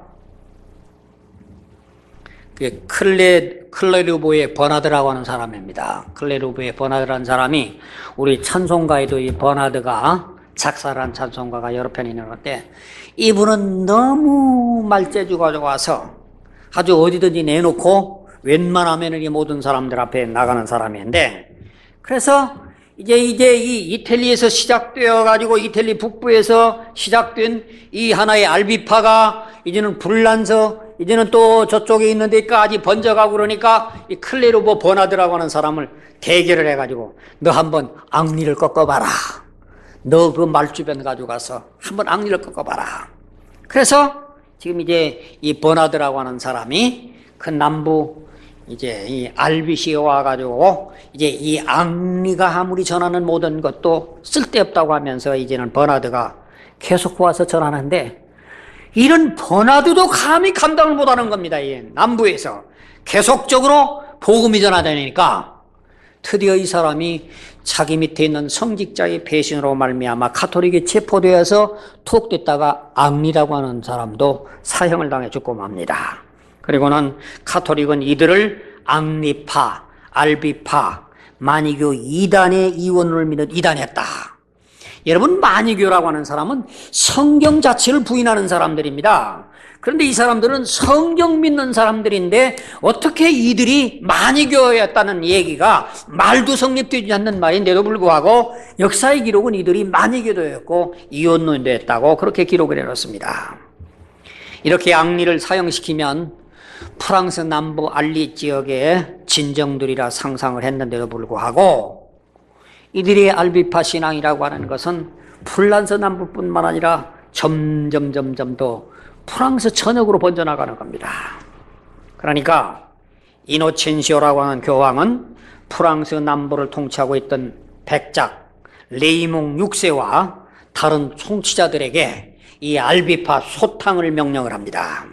클레, 클레르보의 버나드라고 하는 사람입니다. 클레르보의 버나드라는 사람이, 우리 찬송가에도 이 버나드가 작사를 한 찬송가가 여러 편이 있는데, 이분은 너무 말재주가 좋아서 아주 어디든지 내놓고 웬만하면 이 모든 사람들 앞에 나가는 사람인데, 그래서 이제 이제 이 이태리에서 시작되어 가지고 이태리 북부에서 시작된 이 하나의 알비파가 이제는 불란서, 이제는 또 저쪽에 있는 데까지 번져가고, 그러니까 이 클레르보 버나드라고 하는 사람을 대결을 해가지고, 너 한번 앙리를 꺾어봐라, 너 그 말주변 가지고 가서 한번 앙리를 꺾어봐라. 그래서 지금 이제 이 버나드라고 하는 사람이 그 남부 이제 이 알빗이 와가지고 이제 이 앙리가 아무리 전하는 모든 것도 쓸데없다고 하면서 이제는 버나드가 계속 와서 전하는데, 이런 버나드도 감히 감당을 못하는 겁니다. 이 남부에서 계속적으로 복음이 전하다니까 드디어 이 사람이 자기 밑에 있는 성직자의 배신으로 말미암아 가톨릭에 체포되어서 투옥됐다가 앙리라고 하는 사람도 사형을 당해 죽고 맙니다. 그리고는 가톨릭은 이들을 앙리파, 알비파, 마니교 이단의 이원을 믿는 이단이었다. 여러분, 마니교라고 하는 사람은 성경 자체를 부인하는 사람들입니다. 그런데 이 사람들은 성경 믿는 사람들인데 어떻게 이들이 마니교였다는 얘기가 말도 성립되지 않는 말인데도 불구하고 역사의 기록은 이들이 마니교도였고 이원론도였다고 그렇게 기록을 해놓습니다. 이렇게 앙리를 사형시키면 프랑스 남부 알리 지역의 진정들이라 상상을 했는데도 불구하고 이들의 알비파 신앙이라고 하는 것은 플란스 남부뿐만 아니라 점점 점점 더 프랑스 전역으로 번져나가는 겁니다. 그러니까 이노첸시오라고 하는 교황은 프랑스 남부를 통치하고 있던 백작 레이몽 육 세와 다른 통치자들에게 이 알비파 소탕을 명령을 합니다.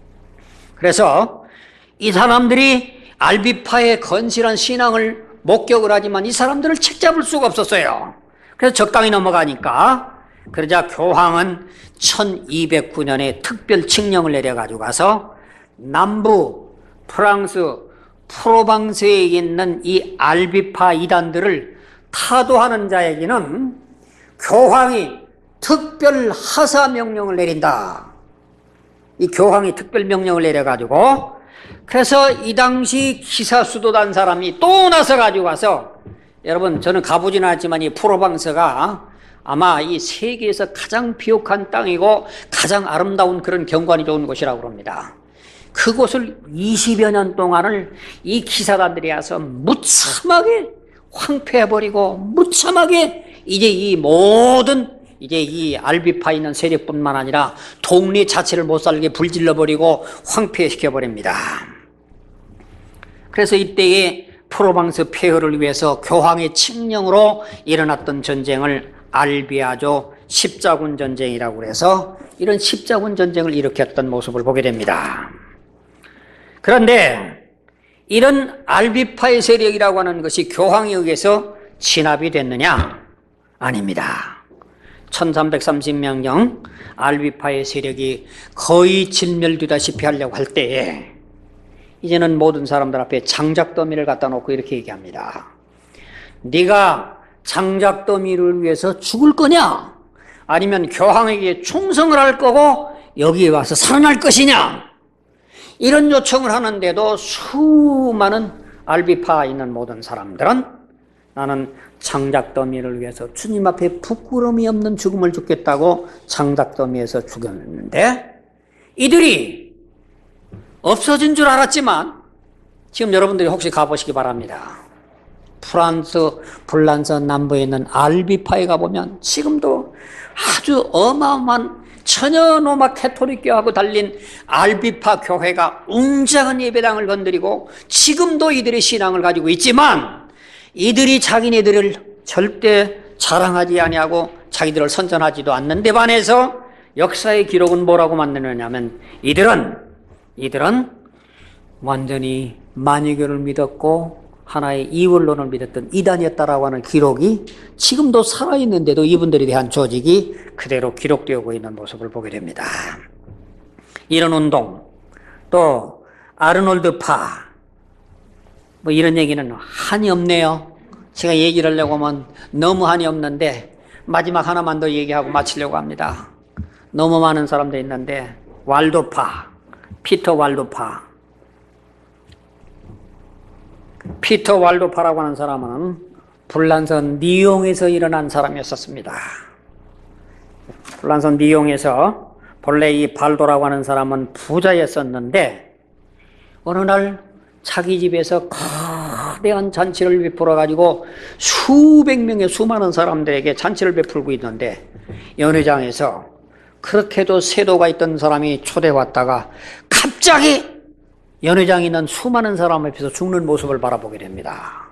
그래서 이 사람들이 알비파의 건실한 신앙을 목격을 하지만 이 사람들을 책잡을 수가 없었어요. 그래서 적당히 넘어가니까, 그러자 교황은 천이백구 년에 특별 칙령을 내려가지고 가서 남부 프랑스 프로방스에 있는 이 알비파 이단들을 타도하는 자에게는 교황이 특별 하사 명령을 내린다. 이 교황이 특별 명령을 내려가지고, 그래서 이 당시 기사 수도단 사람이 또 나서 가지고 와서, 여러분 저는 가보지는 않았지만 이 프로방스가 아마 이 세계에서 가장 비옥한 땅이고 가장 아름다운 그런 경관이 좋은 곳이라고 합니다. 그곳을 이십여 년 동안을 이 기사단들이 와서 무참하게 황폐해버리고, 무참하게 이제 이 모든 이제 이 알비파 있는 세력뿐만 아니라 동네 자체를 못 살게 불질러버리고 황폐시켜버립니다. 그래서 이때에 프로방스 폐허를 위해서 교황의 칙령으로 일어났던 전쟁을 알비아조 십자군 전쟁이라고 해서 이런 십자군 전쟁을 일으켰던 모습을 보게 됩니다. 그런데 이런 알비파의 세력이라고 하는 것이 교황에 의해서 진압이 됐느냐? 아닙니다. 천삼백삼십 년경 알비파의 세력이 거의 진멸되다시피 하려고 할 때에 이제는 모든 사람들 앞에 장작더미를 갖다 놓고 이렇게 얘기합니다. 네가 장작더미를 위해서 죽을 거냐? 아니면 교황에게 충성을 할 거고 여기에 와서 살아날 것이냐? 이런 요청을 하는데도 수많은 알비파에 있는 모든 사람들은 나는 장작더미를 위해서 주님 앞에 부끄러움이 없는 죽음을 죽겠다고 장작더미에서 죽였는데, 이들이 없어진 줄 알았지만 지금 여러분들이 혹시 가보시기 바랍니다. 프랑스 불란서 남부에 있는 알비파에 가보면 지금도 아주 어마어마한 전혀 노마 캐토릭교하고 달린 알비파 교회가 웅장한 예배당을 건드리고 지금도 이들의 신앙을 가지고 있지만 이들이 자기네들을 절대 자랑하지 아니하고 자기들을 선전하지도 않는 데 반해서 역사의 기록은 뭐라고 만드느냐면 이들은 이들은 완전히 만유교를 믿었고 하나의 이원론을 믿었던 이단이었다라고 하는 기록이 지금도 살아있는데도 이분들에 대한 조직이 그대로 기록되고 있는 모습을 보게 됩니다. 이런 운동, 또 아르놀드파, 뭐 이런 얘기는 한이 없네요. 제가 얘기를 하려고 하면 너무 한이 없는데 마지막 하나만 더 얘기하고 마치려고 합니다. 너무 많은 사람들이 있는데 왈도파, 피터 왈도파. 피터 왈도파라고 하는 사람은 불란서 니옹에서 일어난 사람이었습니다. 불란서 니옹에서 본래 이 발도라고 하는 사람은 부자였었는데 어느 날 자기 집에서 거대한 잔치를 베풀어 가지고 수백 명의 수많은 사람들에게 잔치를 베풀고 있는데 연회장에서 그렇게도 세도가 있던 사람이 초대해 왔다가 갑자기 연회장에 있는 수많은 사람 앞에서 죽는 모습을 바라보게 됩니다.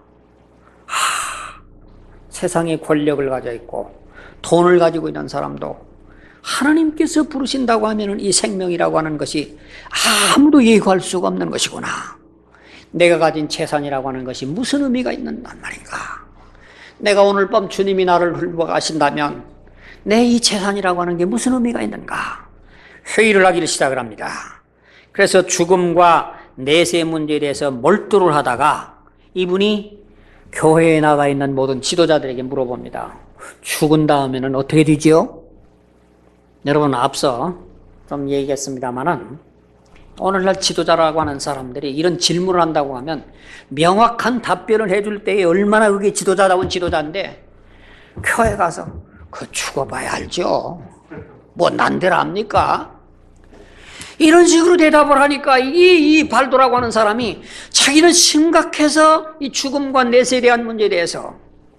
하, 세상에 권력을 가져 있고 돈을 가지고 있는 사람도 하나님께서 부르신다고 하면 이 생명이라고 하는 것이 아무도 예고할 수가 없는 것이구나. 내가 가진 재산이라고 하는 것이 무슨 의미가 있는 말인가. 내가 오늘 밤 주님이 나를 불러가신다면 내 이 재산이라고 하는 게 무슨 의미가 있는가. 회의를 하기를 시작을 합니다. 그래서 죽음과 내세 문제에 대해서 몰두를 하다가 이분이 교회에 나가 있는 모든 지도자들에게 물어봅니다. 죽은 다음에는 어떻게 되지요? 여러분 앞서 좀 얘기했습니다마는 오늘날 지도자라고 하는 사람들이 이런 질문을 한다고 하면 명확한 답변을 해줄 때에 얼마나 그게 지도자다운 지도자인데 교회 가서 그 죽어봐야 알죠. 뭐 난데라 합니까? 이런 식으로 대답을 하니까 이, 이 발도라고 하는 사람이 자기는 심각해서 이 죽음과 내세에 대한 문제에 대해서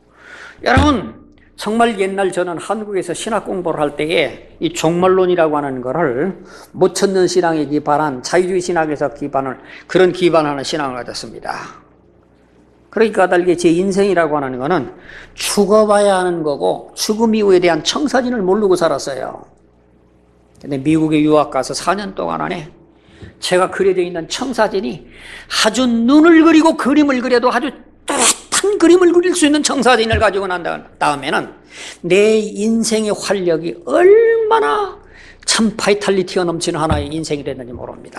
여러분 정말 옛날 저는 한국에서 신학 공부를 할 때에 이 종말론이라고 하는 거를 못 찾는 신앙에 기반한 자유주의 신학에서 기반을 그런 기반하는 신앙을 가졌습니다. 그러니까 달리 제 인생이라고 하는 거는 죽어봐야 하는 거고 죽음 이후에 대한 청사진을 모르고 살았어요. 근데 미국에 유학 가서 사 년 동안 안에 제가 그려져 있는 청사진이 아주 눈을 그리고 그림을 그려도 아주 뚜렷한 그림을 그릴 수 있는 청사진을 가지고 난 다음에는 내 인생의 활력이 얼마나 참 바이탈리티가 넘치는 하나의 인생이 됐는지 모릅니다.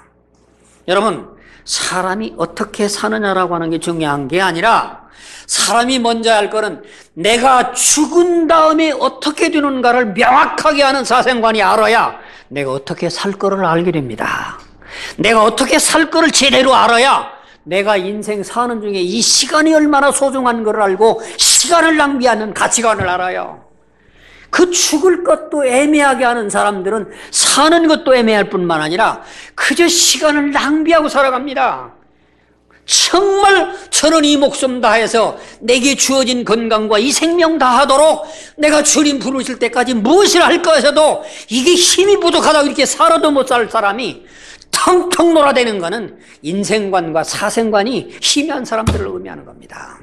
여러분 사람이 어떻게 사느냐라고 하는 게 중요한 게 아니라 사람이 먼저 할 거는 내가 죽은 다음에 어떻게 되는가를 명확하게 하는 사생관이 알아야 내가 어떻게 살 거를 알게 됩니다. 내가 어떻게 살 거를 제대로 알아야 내가 인생 사는 중에 이 시간이 얼마나 소중한 걸 알고 시간을 낭비하는 가치관을 알아요. 그 죽을 것도 애매하게 하는 사람들은 사는 것도 애매할 뿐만 아니라 그저 시간을 낭비하고 살아갑니다. 정말 저는 이 목숨 다해서 내게 주어진 건강과 이 생명 다하도록 내가 주님 부르실 때까지 무엇을 할 것에도 이게 힘이 부족하다고 이렇게 살아도 못 살 사람이 텅텅 놀아대는 것은 인생관과 사생관이 희미한 사람들을 의미하는 겁니다.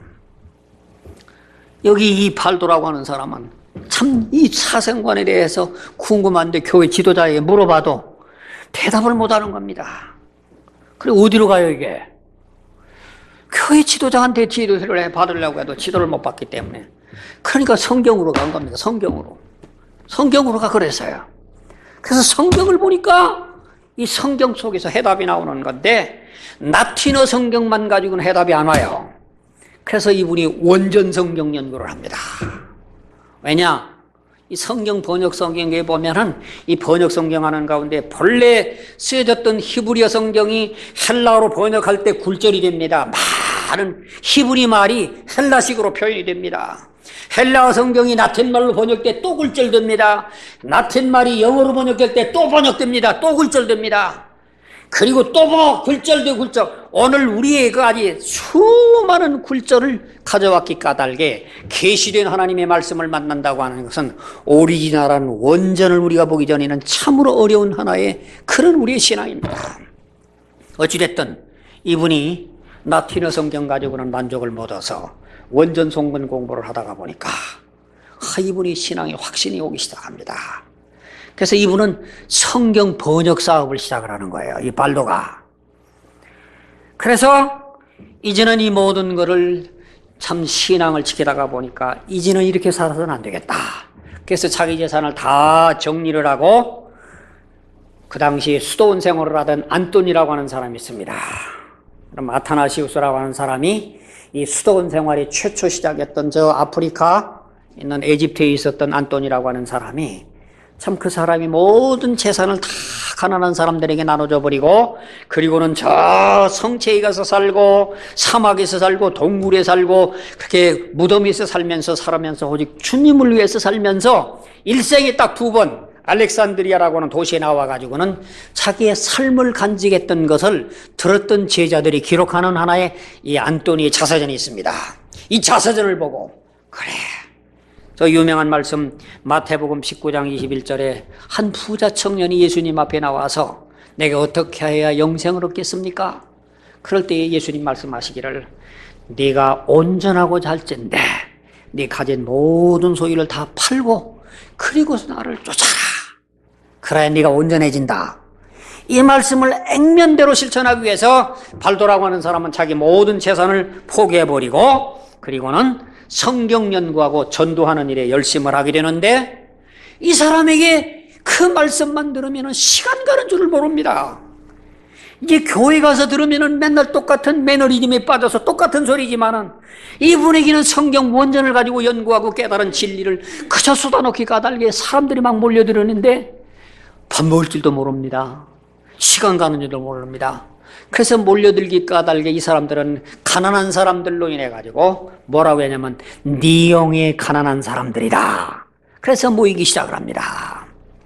여기 이 발도라고 하는 사람은 참 이 사생관에 대해서 궁금한데 교회 지도자에게 물어봐도 대답을 못하는 겁니다. 그래 어디로 가요 이게? 교회 지도자한테 지도를 받으려고 해도 지도를 못 받기 때문에 그러니까 성경으로 간 겁니다. 성경으로. 성경으로가 그래서요. 그래서 성경을 보니까 이 성경 속에서 해답이 나오는 건데 라틴어 성경만 가지고는 해답이 안 와요. 그래서 이분이 원전 성경 연구를 합니다. 왜냐? 이 성경 번역 성경에 보면은 이 번역 성경 하는 가운데 본래 쓰여졌던 히브리어 성경이 헬라어로 번역할 때 굴절이 됩니다. 많은 히브리 말이 헬라식으로 표현이 됩니다. 헬라어 성경이 라틴말로 번역될 때 또 굴절됩니다. 라틴말이 영어로 번역될 때 또 번역됩니다. 또 굴절됩니다. 그리고 또 뭐 굴절도 굴절. 오늘 우리의 그 아주 수많은 굴절을 가져왔기 까닭에 계시된 하나님의 말씀을 만난다고 하는 것은 오리지널한 원전을 우리가 보기 전에는 참으로 어려운 하나의 그런 우리의 신앙입니다. 어찌됐든 이분이 라틴어 성경 가지고는 만족을 못 얻어서 원전 송근 공부를 하다가 보니까 아, 이분이 신앙의 확신이 오기 시작합니다. 그래서 이분은 성경 번역 사업을 시작을 하는 거예요. 이 발도가. 그래서 이제는 이 모든 것을 참 신앙을 지키다가 보니까 이제는 이렇게 살아서는 안 되겠다. 그래서 자기 재산을 다 정리를 하고 그 당시 수도원 생활을 하던 안토니라고 하는 사람이 있습니다. 그럼 아타나시우스라고 하는 사람이 이 수도원 생활이 최초 시작했던 저 아프리카 있는 에집트에 있었던 안토니라고 하는 사람이 참 그 사람이 모든 재산을 다 가난한 사람들에게 나눠줘 버리고 그리고는 저 성체에 가서 살고 사막에서 살고 동굴에 살고 그렇게 무덤에서 살면서 살면서 오직 주님을 위해서 살면서 일생에 딱 두 번 알렉산드리아라고 하는 도시에 나와가지고는 자기의 삶을 간직했던 것을 들었던 제자들이 기록하는 하나의 이 안토니의 자서전이 있습니다. 이 자서전을 보고 그래 저 유명한 말씀 마태복음 십구 장 이십일 절에 한 부자 청년이 예수님 앞에 나와서 내가 어떻게 해야 영생을 얻겠습니까? 그럴 때에 예수님 말씀하시기를 네가 온전하고 잘진데 네 가진 모든 소유를 다 팔고 그리고서 나를 쫓아라. 그래야 네가 온전해진다. 이 말씀을 액면대로 실천하기 위해서 발도라고 하는 사람은 자기 모든 재산을 포기해버리고 그리고는 성경 연구하고 전도하는 일에 열심을 하게 되는데 이 사람에게 그 말씀만 들으면 시간 가는 줄을 모릅니다. 이게 교회 가서 들으면 맨날 똑같은 매너리즘에 빠져서 똑같은 소리지만은 이분에게는 성경 원전을 가지고 연구하고 깨달은 진리를 그저 쏟아놓기 까닭에 사람들이 막 몰려들었는데 밥 먹을 줄도 모릅니다. 시간 가는 줄도 모릅니다. 그래서 몰려들기 까닭에 이 사람들은 가난한 사람들로 인해 가지고 뭐라고 하냐면 니용의 가난한 사람들이다. 그래서 모이기 시작을 합니다.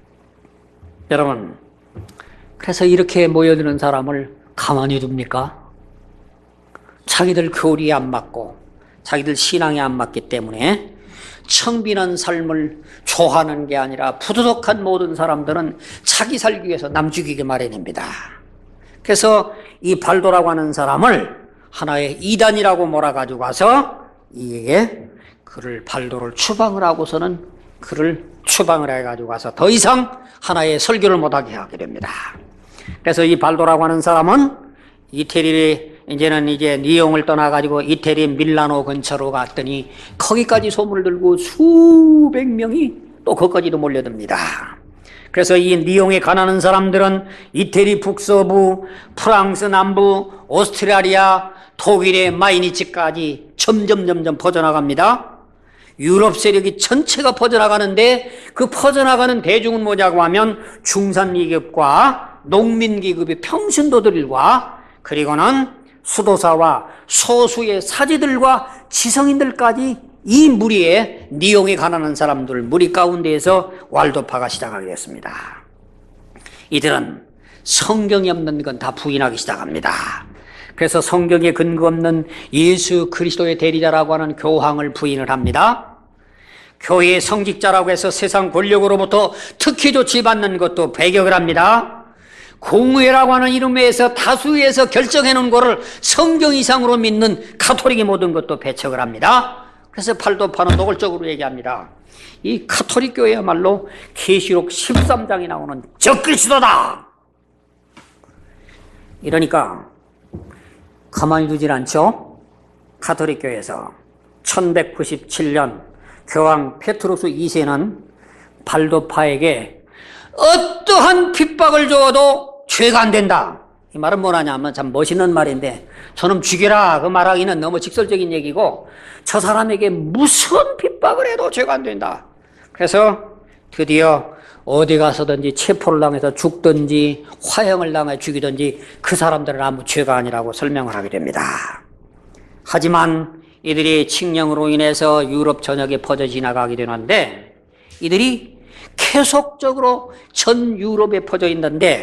여러분, 그래서 이렇게 모여드는 사람을 가만히 둡니까? 자기들 교리에 안 맞고 자기들 신앙에 안 맞기 때문에 청빈한 삶을 좋아하는 게 아니라 부도덕한 모든 사람들은 자기 살기 위해서 남 죽이기 마련입니다. 그래서 이 발도라고 하는 사람을 하나의 이단이라고 몰아가지고 가서 이게 그를 발도를 추방을 하고서는 그를 추방을 해가지고 가서 더 이상 하나의 설교를 못하게 하게 됩니다. 그래서 이 발도라고 하는 사람은 이태리에 이제는 이제 니용을 떠나가지고 이태리 밀라노 근처로 갔더니 거기까지 소문을 들고 수백 명이 또 거기까지도 몰려듭니다. 그래서 이 니용에 가난한 사람들은 이태리 북서부, 프랑스 남부, 오스트라리아, 독일의 마이니치까지 점점 점점 퍼져나갑니다. 유럽 세력이 전체가 퍼져나가는데 그 퍼져나가는 대중은 뭐냐고 하면 중산기급과 농민기급의 평신도들과 그리고는 수도사와 소수의 사제들과 지성인들까지 이 무리에 니용에 가난한 사람들 무리 가운데에서 왈도파가 시작하게 됐습니다. 이들은 성경이 없는 건 다 부인하기 시작합니다. 그래서 성경에 근거 없는 예수 그리스도의 대리자라고 하는 교황을 부인을 합니다. 교회의 성직자라고 해서 세상 권력으로부터 특히 조치받는 것도 배격을 합니다. 공회라고 하는 이름에서 다수에서 결정해놓은 것을 성경 이상으로 믿는 가톨릭의 모든 것도 배척을 합니다. 그래서 팔도파는 노골적으로 얘기합니다. 이 가톨릭 교회야말로 계시록 십삼 장에 나오는 적그리스도다. 이러니까 가만히 두질 않죠. 가톨릭 교회에서 천백구십칠 년 교황 페트루스 이 세는 발도파에게 어떠한 핍박을 줘도 죄가 안 된다. 이 말은 뭐냐면 참 멋있는 말인데 저놈 죽여라 그 말하기는 너무 직설적인 얘기고 저 사람에게 무슨 핍박을 해도 죄가 안 된다. 그래서 드디어 어디 가서든지 체포를 당해서 죽든지 화형을 당해 죽이든지 그 사람들은 아무 죄가 아니라고 설명을 하게 됩니다. 하지만 이들이 칙령으로 인해서 유럽 전역에 퍼져 지나가게 되는데 이들이 계속적으로 전 유럽에 퍼져 있는데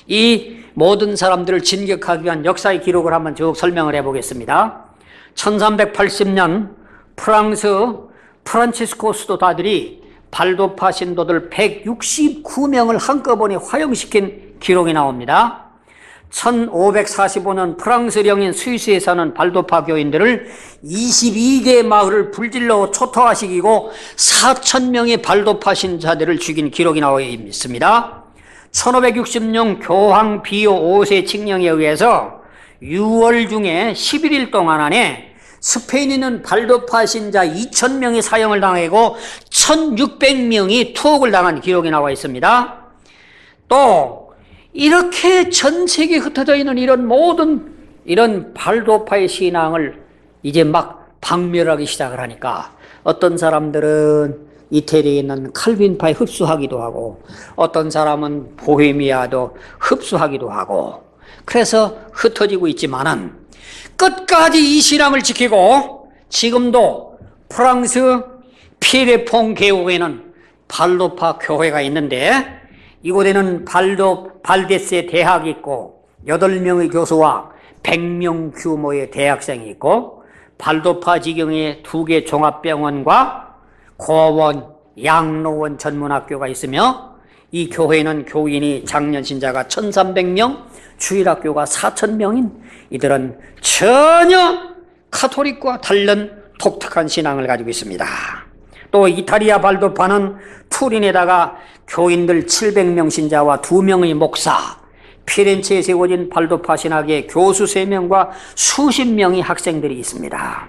이 모든 사람들을 진격하기 위한 역사의 기록을 한번 쭉 설명을 해보겠습니다. 천삼백팔십 년 프랑스 프란치스코 수도다들이 발도파 신도들 백육십구 명을 한꺼번에 화형시킨 기록이 나옵니다. 천오백사십오 년 프랑스 령인 스위스에 사는 발도파 교인들을 이십이 개 마을을 불질러 초토화시키고 사천 명의 발도파 신자들을 죽인 기록이 나와 있습니다. 천오백육십 년 교황 비오 오 세 칙령에 의해서 유월 중에 십일 일 동안 안에 스페인에 있는 발도파 신자 이천 명이 사형을 당하고 천육백 명이 투옥을 당한 기록이 나와 있습니다. 또 이렇게 전 세계에 흩어져 있는 이런 모든 이런 발도파의 신앙을 이제 막 박멸하기 시작을 하니까 어떤 사람들은 이태리에 있는 칼빈파에 흡수하기도 하고 어떤 사람은 보헤미아도 흡수하기도 하고 그래서 흩어지고 있지만은 끝까지 이 신앙을 지키고 지금도 프랑스 피레퐁 계곡에는 발도파 교회가 있는데 이곳에는 발도, 발데스의 대학이 있고 여덟 명의 교수와 백 명 규모의 대학생이 있고 발도파 지경에 두 개 종합병원과 고원, 양로원 전문학교가 있으며 이 교회는 교인이 장년 신자가 천삼백 명, 주일학교가 사천 명인 이들은 전혀 카톨릭과 다른 독특한 신앙을 가지고 있습니다. 또 이탈리아 발도파는 투린에다가 교인들 칠백 명 신자와 두 명의 목사, 피렌체에 세워진 발도파 신학의 교수 세 명과 수십 명의 학생들이 있습니다.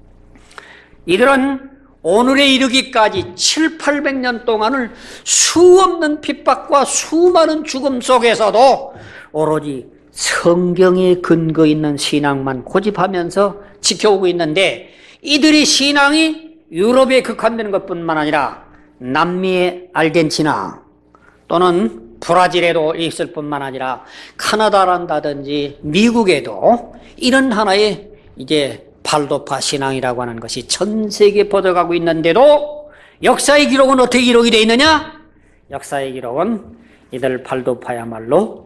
이들은 오늘에 이르기까지 칠팔백 년 동안을 수없는 핍박과 수많은 죽음 속에서도 오로지 성경에 근거 있는 신앙만 고집하면서 지켜오고 있는데 이들의 신앙이 유럽에 국한되는 것뿐만 아니라 남미의 아르헨티나 또는 브라질에도 있을 뿐만 아니라 카나다란다든지 미국에도 이런 하나의 이제 발도파 신앙이라고 하는 것이 전 세계에 퍼져가고 있는데도 역사의 기록은 어떻게 기록이 되어 있느냐? 역사의 기록은 이들 발도파야말로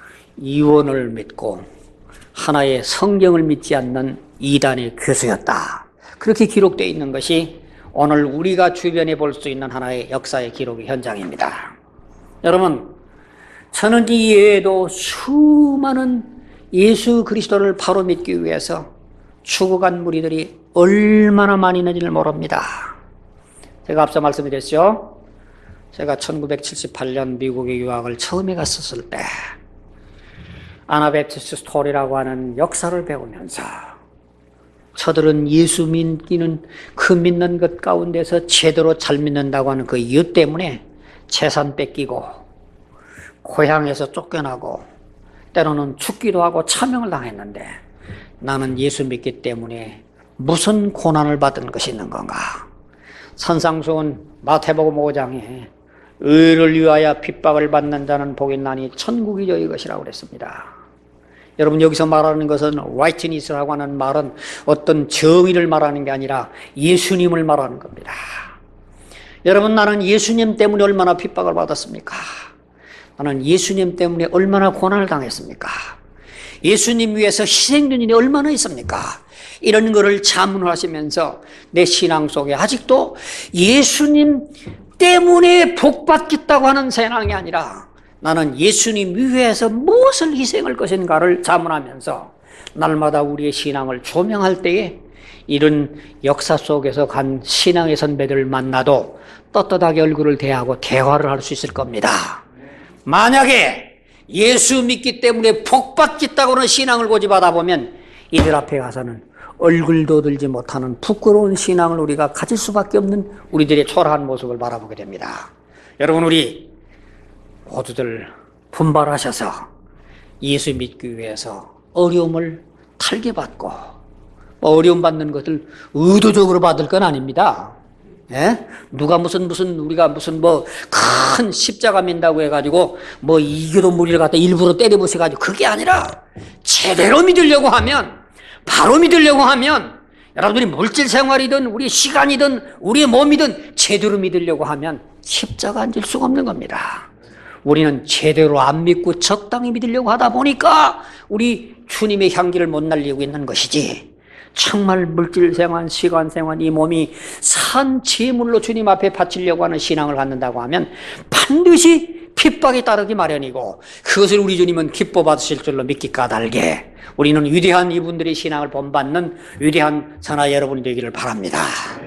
이원을 믿고 하나의 성경을 믿지 않는 이단의 교수였다. 그렇게 기록되어 있는 것이 오늘 우리가 주변에 볼 수 있는 하나의 역사의 기록의 현장입니다. 여러분, 저는 이 외에도 수많은 예수 그리스도를 바로 믿기 위해서 죽어간 무리들이 얼마나 많이 있는지를 모릅니다. 제가 앞서 말씀드렸죠. 제가 천구백칠십팔 년 미국에 유학을 처음에 갔었을 때 아나베프티스트 스토리라고 하는 역사를 배우면서 저들은 예수 믿기는 그 믿는 것 가운데서 제대로 잘 믿는다고 하는 그 이유 때문에 재산 뺏기고 고향에서 쫓겨나고 때로는 죽기도 하고 차명을 당했는데 나는 예수 믿기 때문에 무슨 고난을 받은 것이 있는 건가? 산상수훈 마태복음 오 장에 의를 위하여 핍박을 받는 자는 복이 있나니 천국이 저희 것이라고 그랬습니다. 여러분, 여기서 말하는 것은 righteousness라고 하는 말은 어떤 정의를 말하는 게 아니라 예수님을 말하는 겁니다. 여러분, 나는 예수님 때문에 얼마나 핍박을 받았습니까? 나는 예수님 때문에 얼마나 고난을 당했습니까? 예수님 위해서 희생된 일이 얼마나 있습니까? 이런 거를 자문하시면서 내 신앙 속에 아직도 예수님 때문에 복받겠다고 하는 신앙이 아니라 나는 예수님 위해서 무엇을 희생할 것인가를 자문하면서 날마다 우리의 신앙을 조명할 때에 이런 역사 속에서 간 신앙의 선배들을 만나도 떳떳하게 얼굴을 대하고 대화를 할 수 있을 겁니다. 만약에 예수 믿기 때문에 복받겠다고 하는 신앙을 고집하다 보면 이들 앞에 가서는 얼굴도 들지 못하는 부끄러운 신앙을 우리가 가질 수밖에 없는 우리들의 초라한 모습을 바라보게 됩니다. 여러분, 우리 모두들 분발하셔서 예수 믿기 위해서 어려움을 탈게 받고 어려움 받는 것을 의도적으로 받을 건 아닙니다. 예? 누가 무슨 무슨 우리가 무슨 뭐 큰 십자가 민다고 해가지고 뭐 이교도 무리를 갖다 일부러 때려부셔가지고 그게 아니라 제대로 믿으려고 하면 바로 믿으려고 하면 여러분들이 물질 생활이든 우리 시간이든 우리의 몸이든 제대로 믿으려고 하면 십자가 앉을 수가 없는 겁니다. 우리는 제대로 안 믿고 적당히 믿으려고 하다 보니까 우리 주님의 향기를 못 날리고 있는 것이지, 정말 물질 생활, 시간 생활, 이 몸이 산 제물로 주님 앞에 바치려고 하는 신앙을 갖는다고 하면 반드시 핍박이 따르기 마련이고, 그것을 우리 주님은 기뻐 받으실 줄로 믿기 까닭에 우리는 위대한 이분들의 신앙을 본받는 위대한 선화 여러분이 되기를 바랍니다.